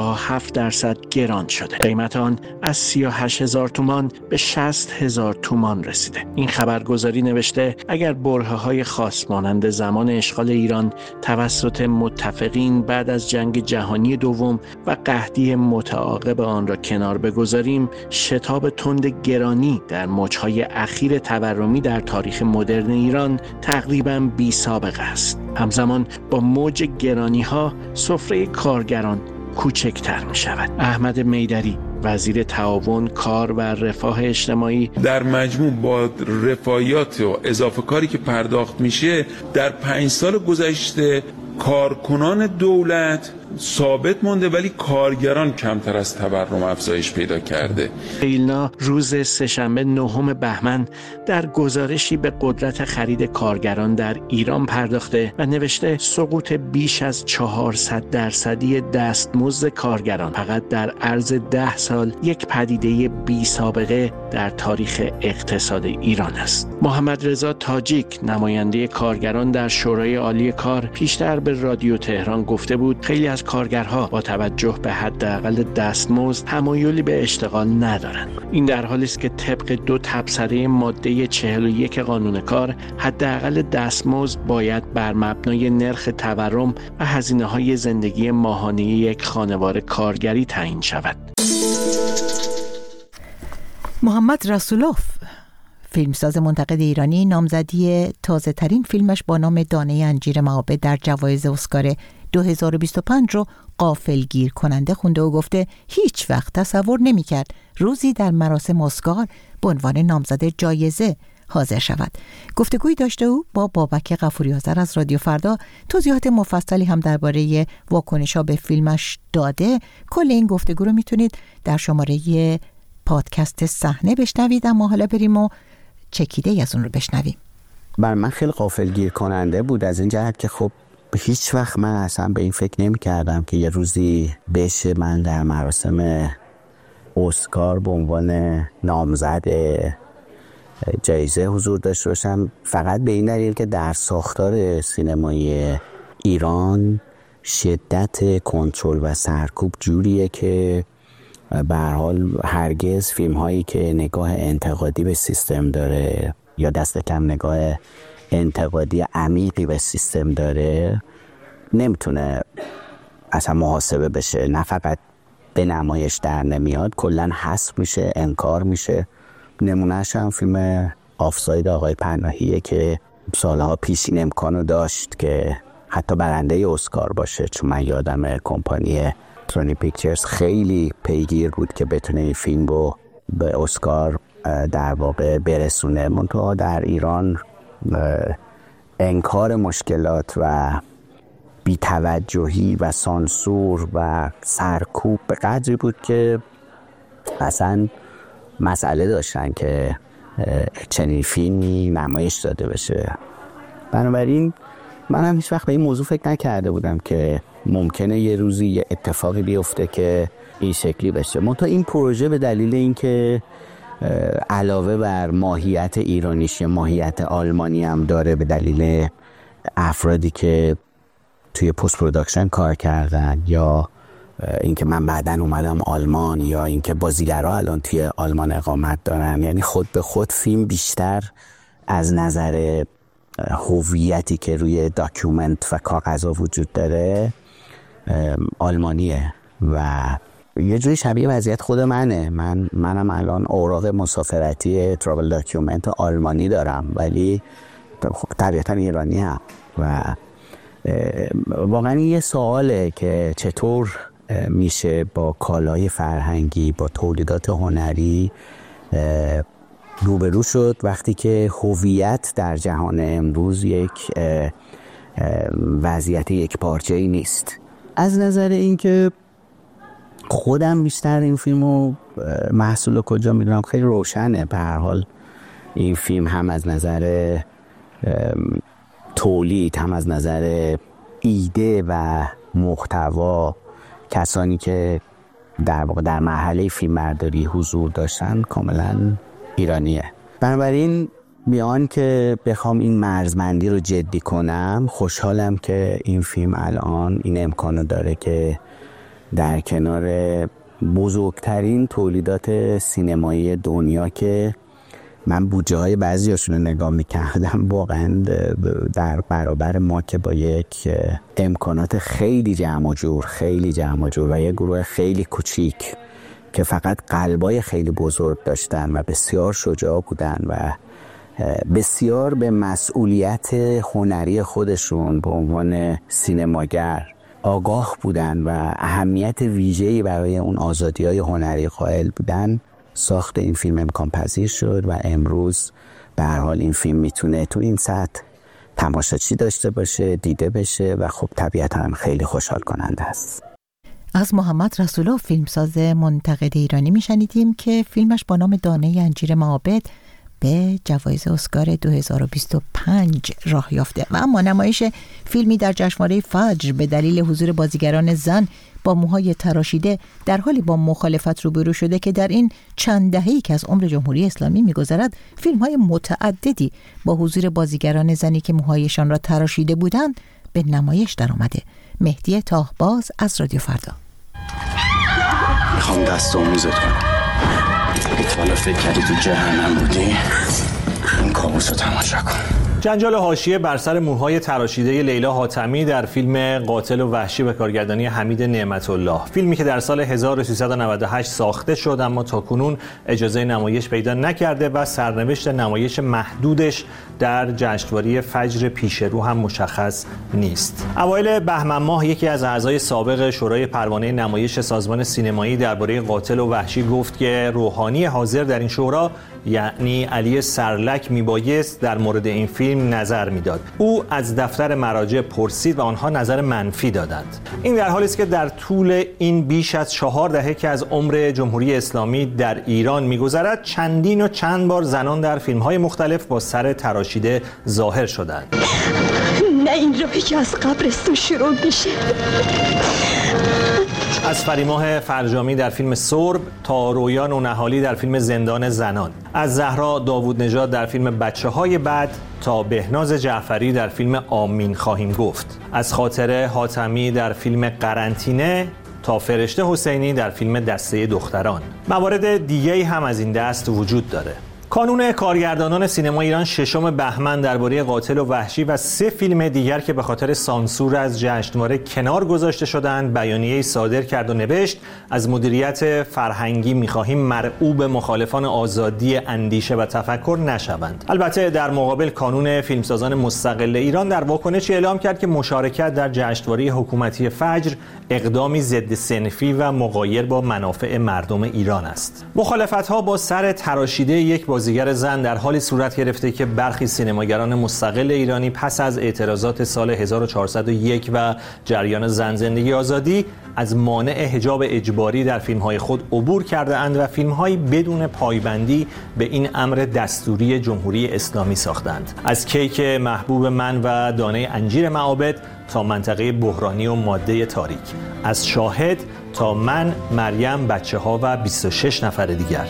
Speaker 15: 57% گران شده. قیمت آن از 38,000 تومان به 60,000 تومان رسیده. این خبرگزاری نوشته اگر برهه‌های خاص مانند زمان اشغال ایران توسط متفقین بعد از جنگ جهانی دوم و قحطی متعاقب آن را کنار بگذاریم، شتاب تند گرانی در موج‌های اخیر تورمی در تاریخ مدرن ایران تقریباً بی سابقه است. همزمان با موج گرانی ها سفره کارگران کوچکتر می شود. احمد میدری، وزیر تعاون، کار و رفاه اجتماعی:
Speaker 17: در مجموع با رفاهیات و اضافه کاری که پرداخت میشه در 5 سال گذشته کارکنان دولت ثابت مونده ولی کارگران کمتر از تورم افزایش پیدا کرده.
Speaker 15: ایلنا روز سه‌شنبه 9 بهمن در گزارشی به قدرت خرید کارگران در ایران پرداخته و نوشته سقوط بیش از 400% دستمزد کارگران فقط در عرض 10 سال یک پدیده بی سابقه در تاریخ اقتصاد ایران است. محمد رضا تاجیک، نماینده کارگران در شورای عالی کار، پیشتر به رادیو تهران گفته بود خیلی از کارگرها با توجه به حداقل دستمزد تمایلی به اشتغال ندارند. این در حالی است که طبق 2 تبصره ماده 41 قانون کار، حداقل دستمزد باید بر مبنای نرخ تورم و هزینه‌های زندگی ماهانه یک خانواده کارگری تعیین شود.
Speaker 1: محمد رسولوف، فیلمساز منتقد ایرانی، نامزدی تازه ترین فیلمش با نام دانه انجیر معابد در جوایز اسکار 2025 رو غافلگیر کننده خونده و گفته هیچ وقت تصور نمی کرد روزی در مراسم اسکار به عنوان نامزد جایزه حاضر شود. گفتگویی داشته او با بابک غفوری آذر از رادیو فردا. توضیحات مفصلی هم درباره واکنش‌ها به فیلمش داده. کل این گفتگو رو میتونید در شماره پادکست صحنه بشنوید، اما حالا بریم و چکیده از اون رو بشنویم.
Speaker 18: بر من خیلی غافلگیر کننده بود از این جهت که خب هیچ وقت من اصلا به این فکر نمی کردم که یه روزی بشه من در مراسم اسکار به عنوان نامزد جایزه حضور داشته باشم، فقط به این دلیل که در ساختار سینمایی ایران شدت کنترل و سرکوب جوریه که به هر حال هرگز فیلم هایی که نگاه انتقادی به سیستم داره یا دست کم نگاه انتقادی عمیقی به سیستم داره نمیتونه اصلا محاسبه بشه، نه فقط به نمایش در نمیاد، کلن حذف میشه، انکار میشه. نمونهش هم فیلم آفساید آقای پناهیه که سالها پیش این امکانو داشت که حتی برنده اسکار باشه، چون من یادم کمپانی ترونی پیکچرز خیلی پیگیر بود که بتونه این فیلم رو به اسکار در واقع برسونه. منتها در ایران انکار مشکلات و بی‌توجهی و سانسور و سرکوب به قدری بود که اصلا مسئله داشتن که چنین فیلمی نمایش داده بشه. بنابراین من هم هیچ وقت به این موضوع فکر نکرده بودم که ممکنه یه روزی یه اتفاقی بیفته که این شکلی بشه. منتها این پروژه به دلیل اینکه علاوه بر ماهیت ایرانیش ماهیت آلمانی هم داره، به دلیل افرادی که توی پست پروداکشن کار کردن یا اینکه من بعداً اومدم آلمان یا اینکه بازیگرها الان توی آلمان اقامت دارن، یعنی خود به خود فیلم بیشتر از نظر هویتی که روی داکیومنت و کاغذها وجود داره آلمانیه و یه جوری شبیه وضعیت خود منم الان اوراق مسافرتی ترابل داکیومنت آلمانی دارم ولی طبیعتا ایرانی هم و واقعا یه سواله که چطور میشه با کالای فرهنگی با تولیدات هنری روبرو شد وقتی که هویت در جهان امروز یک وضعیت یک پارچه‌ای نیست. از نظر اینکه خودم بیشتر این فیلمو محصول کجا میدونم خیلی روشنه. به هر حال این فیلم هم از نظر تولید هم از نظر ایده و محتوا کسانی که در واقع در مرحله فیلمبرداری حضور داشتن کاملا ایرانیه. بنابراین میان که بخوام این مرزبندی رو جدی کنم خوشحالم که این فیلم الان این امکانو داره که در کنار بزرگترین تولیدات سینمایی دنیا که من بودجه های بعضی هاشون رو نگاه میکردم واقعا در برابر ما که با یک امکانات خیلی جمع و جور و یک گروه خیلی کوچیک که فقط قلبای خیلی بزرگ داشتن و بسیار شجاع بودن و بسیار به مسئولیت هنری خودشون به عنوان سینماگر آگاه بودن و اهمیت ویژه‌ای برای اون آزادی‌های هنری قائل بودن، ساخت این فیلم امکان پذیر شد و امروز به هر حال این فیلم میتونه تو این سطح تماشاچی داشته باشه، دیده بشه و خب طبیعتاً هم خیلی خوشحال کننده است.
Speaker 1: از محمد رسولو فیلمساز منتقد ایرانی میشنیدیم که فیلمش با نام دانه انجیر معابد به جوایز اسکار 2025 راه یافته و اما نمایش فیلمی در جشنواره فجر به دلیل حضور بازیگران زن با موهای تراشیده در حالی با مخالفت روبرو شده که در این چند دهه‌ای که از عمر جمهوری اسلامی می‌گذرد فیلم‌های متعددی با حضور بازیگران زنی که موهایشان را تراشیده بودند به نمایش درآمده. مهدی تاهباز از رادیو فردا.
Speaker 19: میخوام دست آموزت کنم. حالا فکر کردی تو جهنم بودی؟ این کابوس رو تماشا کن.
Speaker 20: جنجال حاشیه بر سر موهای تراشیده لیلا حاتمی در فیلم قاتل و وحشی به کارگردانی حمید نعمت الله، فیلمی که در سال 1398 ساخته شد اما تاکنون اجازه نمایش پیدا نکرده و سرنوشت نمایش محدودش در جشنواره فجر پیش رو هم مشخص نیست. اوایل بهمن ماه یکی از اعضای سابق شورای پروانه نمایش سازمان سینمایی درباره قاتل و وحشی گفت که روحانی حاضر در این شورا یعنی علی سرلک میبایست در مورد این فیلم نظر میداد. او از دفتر مراجع پرسید و آنها نظر منفی دادند. این در حالی است که در طول این بیش از 4 دهه که از عمر جمهوری اسلامی در ایران میگذرد چندین و چند بار زنان در فیلم‌های مختلف با سر تراشیده ظاهر شدند.
Speaker 21: نه این راهی که از قبرستون شروع میشه.
Speaker 20: از فریماه فرجامی در فیلم سرب تا رویا نونهالی در فیلم زندان زنان، از زهرا داوود نژاد در فیلم بچه‌های بد تا بهناز جعفری در فیلم آمین خواهیم گفت، از خاطره حاتمی در فیلم قرنطینه تا فرشته حسینی در فیلم دسته دختران. موارد دیگه‌ای هم از این دست وجود داره. کانون کارگردانان سینما ایران 6 بهمن درباره قاتل و وحشی و 3 فیلم دیگر که به خاطر سانسور از جشنواره کنار گذاشته شدند بیانیه‌ای صادر کرد و نوشت: از مدیریت فرهنگی می‌خواهیم مرعوب مخالفان آزادی اندیشه و تفکر نشوند. البته در مقابل کانون فیلمسازان مستقل ایران در واکنشی اعلام کرد که مشارکت در جشنواره حکومتی فجر اقدامی ضد صنفی و مغایر با منافع مردم ایران است. مخالفت‌ها با سر تراشیده یک بازیگر زن در حالی صورت گرفته که برخی سینماگران مستقل ایرانی پس از اعتراضات سال 1401 و جریان زن زندگی آزادی از مانع حجاب اجباری در فیلم‌های خود عبور کرده اند و فیلم‌هایی بدون پایبندی به این امر دستوری جمهوری اسلامی ساختند. از کیک محبوب من و دانه انجیر معابد تا منطقه بحرانی و ماده تاریک، از شاهد تا من، مریم، بچه‌ها و 26 نفر دیگر.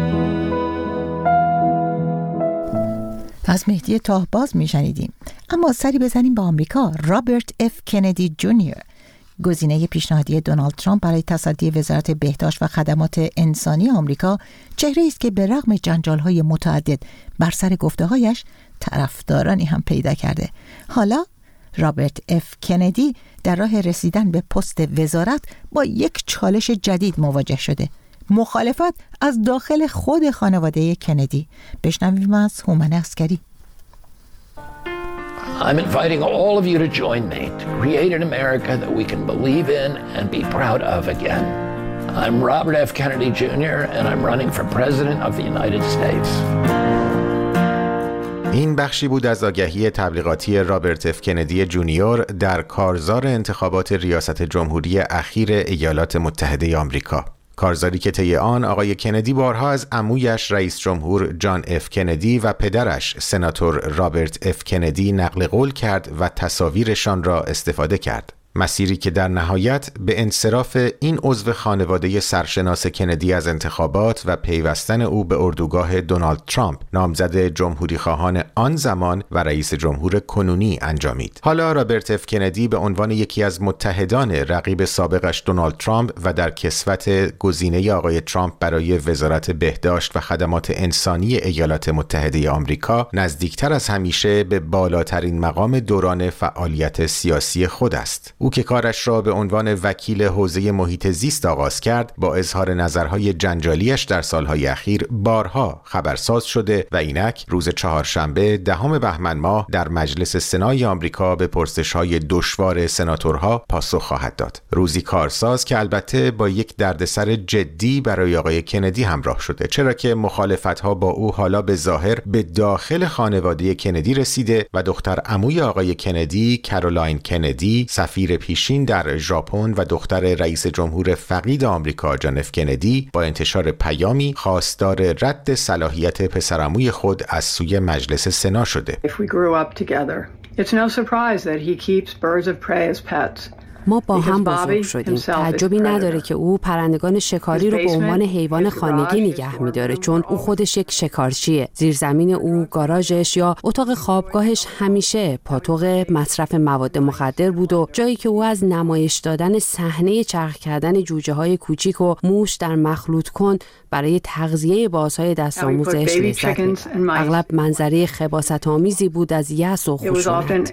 Speaker 1: از مهدی تاهباز میشنیدیم. اما سری بزنیم به آمریکا. رابرت اف کندی جونیور، گزینه پیشنهادی دونالد ترامپ برای تصدی وزارت بهداشت و خدمات انسانی آمریکا، چهره‌ای است که به رغم جنجال‌های متعدد بر سر گفته‌هایش طرفدارانی هم پیدا کرده. حالا رابرت اف کندی در راه رسیدن به پست وزارت با یک چالش جدید مواجه شده: مخالفت از داخل خود خانواده کندی. بشنویم از هومن عسکری.
Speaker 5: I'm inviting all of you to join me to create an America that we can believe in and be proud of again. I'm Robert F. Kennedy Jr. and I'm running for President of the United States.
Speaker 22: این بخشی بود از آگهی تبلیغاتی رابرت اف کندی جونیور در کارزار انتخابات ریاست جمهوری اخیر ایالات متحده آمریکا. کارزاری که طی آن آقای کندی بارها از عمویش رئیس جمهور جان اف کندی و پدرش سناتور رابرت اف کندی نقل قول کرد و تصاویرشان را استفاده کرد. مسیری که در نهایت به انصراف این عضو خانواده سرشناس کندی از انتخابات و پیوستن او به اردوگاه دونالد ترامپ، نامزد جمهوری خواهان آن زمان و رئیس جمهور کنونی انجامید. حالا رابرت اف کندی به عنوان یکی از متحدان رقیب سابقش دونالد ترامپ و در کسوت گزینه آقای ترامپ برای وزارت بهداشت و خدمات انسانی ایالات متحده آمریکا نزدیکتر از همیشه به بالاترین مقام دوران فعالیت سیاسی خود است. او که کارش را به عنوان وکیل حوزه محیط زیست آغاز کرد، با اظهار نظرهای جنجالیش در سالهای اخیر بارها خبرساز شده و اینک روز چهارشنبه 10 بهمن ماه در مجلس سنای آمریکا به پرسش‌های دشوار سناتورها پاسخ خواهد داد. روزی کارساز که البته با یک دردسر جدی برای آقای کندی همراه شده، چرا که مخالفت‌ها با او حالا به ظاهر به داخل خانواده کندی رسیده و دختر عموی آقای کندی، کارولاین کندی، سفیر پیشین در ژاپن و دختر رئیس جمهور فقید آمریکا جان اف کندی، با انتشار پیامی خواستار رد صلاحیت پسرعموی خود از سوی مجلس سنا شده.
Speaker 23: ما با هم بزرگ شدیم. تعجبی نداره که او پرندگان شکاری رو به عنوان حیوان خانگی نگه می‌داره، چون او خودش یک شکارچیه. زیرزمین او، گاراژش یا اتاق خوابگاهش همیشه پاتوق مصرف مواد مخدر بود و جایی که او از نمایش دادن صحنه چرخ کردن جوجه‌های کوچیک و موش در مخلوط کن برای تغذیه بازهای دست آموزش لذت می‌برد. اغلب منظره خباثت‌آمیزی بود از یأس و خشونت.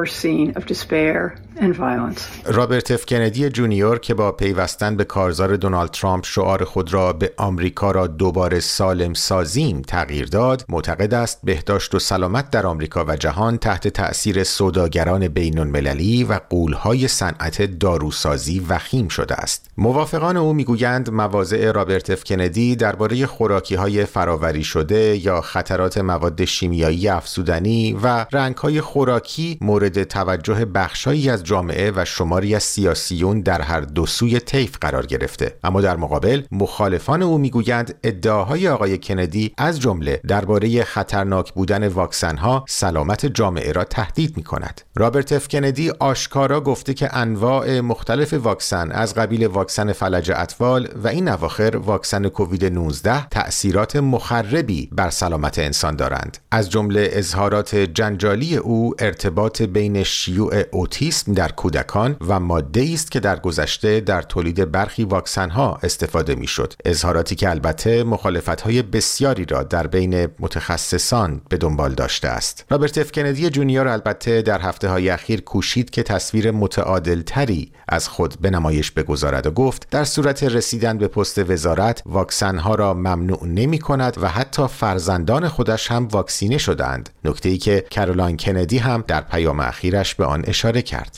Speaker 22: رابرت اف کندی جونیور که با پیوستن به کارزار دونالد ترامپ شعار خود را به آمریکا را دوباره سالم سازیم تغییر داد، معتقد است بهداشت و سلامت در آمریکا و جهان تحت تأثیر سوداگران بین‌المللی و غول‌های صنعت داروسازی وخیم شده است. موافقان او میگویند مواضع رابرت اف کندی درباره خوراکی‌های فراوری شده یا خطرات مواد شیمیایی افزودنی و رنگ‌های خوراکی مورد توجه بخشایی از جامعه و شماری از سیاسیون در هر دو سوی طیف قرار گرفته. اما در مقابل مخالفان او میگویند ادعاهای آقای کندی از جمله درباره خطرناک بودن واکسن‌ها سلامت جامعه را تهدید می‌کند. رابرت اف کندی آشکارا گفته که انواع مختلف واکسن از قبیل واکسن فلج اطفال و این اواخر واکسن کووید 19 تأثیرات مخربی بر سلامت انسان دارند. از جمله اظهارات جنجالی او ارتباط بین شیوع اوتیسم در کودکان و ماده‌ای است که در گذشته در تولید برخی واکسن‌ها استفاده می‌شد. اظهاراتی که البته مخالفت‌های بسیاری را در بین متخصصان به دنبال داشته است. رابرت اف کندی جونیور البته در هفته‌های اخیر کوشید که تصویر متعادل‌تری از خود به نمایش بگذارد و گفت در صورت رسیدن به پست وزارت واکسن‌ها را ممنوع نمی‌کند و حتی فرزندان خودش هم واکسینه شدند. نکته‌ای که کارولین کندی هم در پیام اخیرش به آن اشاره کرد.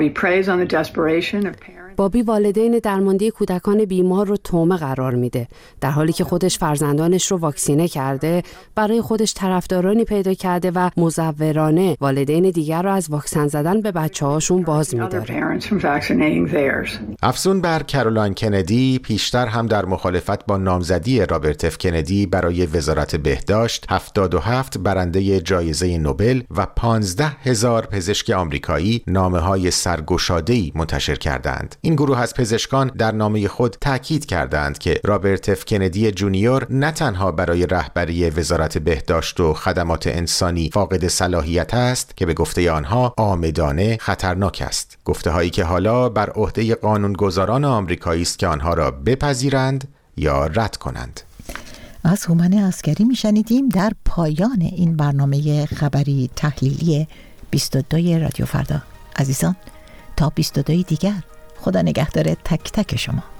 Speaker 23: بابی والدین درمانده کودکان بیمار رو تومه قرار میده، در حالی که خودش فرزندانش رو واکسینه کرده، برای خودش طرفدارانی پیدا کرده و مزورانه والدین دیگر رو از واکسن زدن به بچه‌هاشون باز می‌داره.
Speaker 22: افزون بر کارولین کندی، پیشتر هم در مخالفت با نامزدی رابرت اف کندی برای وزارت بهداشت 77 برنده جایزه نوبل و 15,000 پزشک آمریکایی نامه‌های سرگشاده‌ای منتشر کردند. این گروه از پزشکان در نامه خود تاکید کردند که رابرت اف کندی جونیور نه تنها برای رهبری وزارت بهداشت و خدمات انسانی فاقد صلاحیت است که به گفته آنها عامدانه خطرناک است. گفته‌هایی که حالا بر عهده قانونگذاران آمریکایی است که آنها را بپذیرند یا رد کنند.
Speaker 1: از هومن عسکری میشنیدیم در پایان این برنامه خبری تحلیلی 22 رادیو فردا. عزیزان تا 22 دیگر، خدا نگهدار تک تک شما.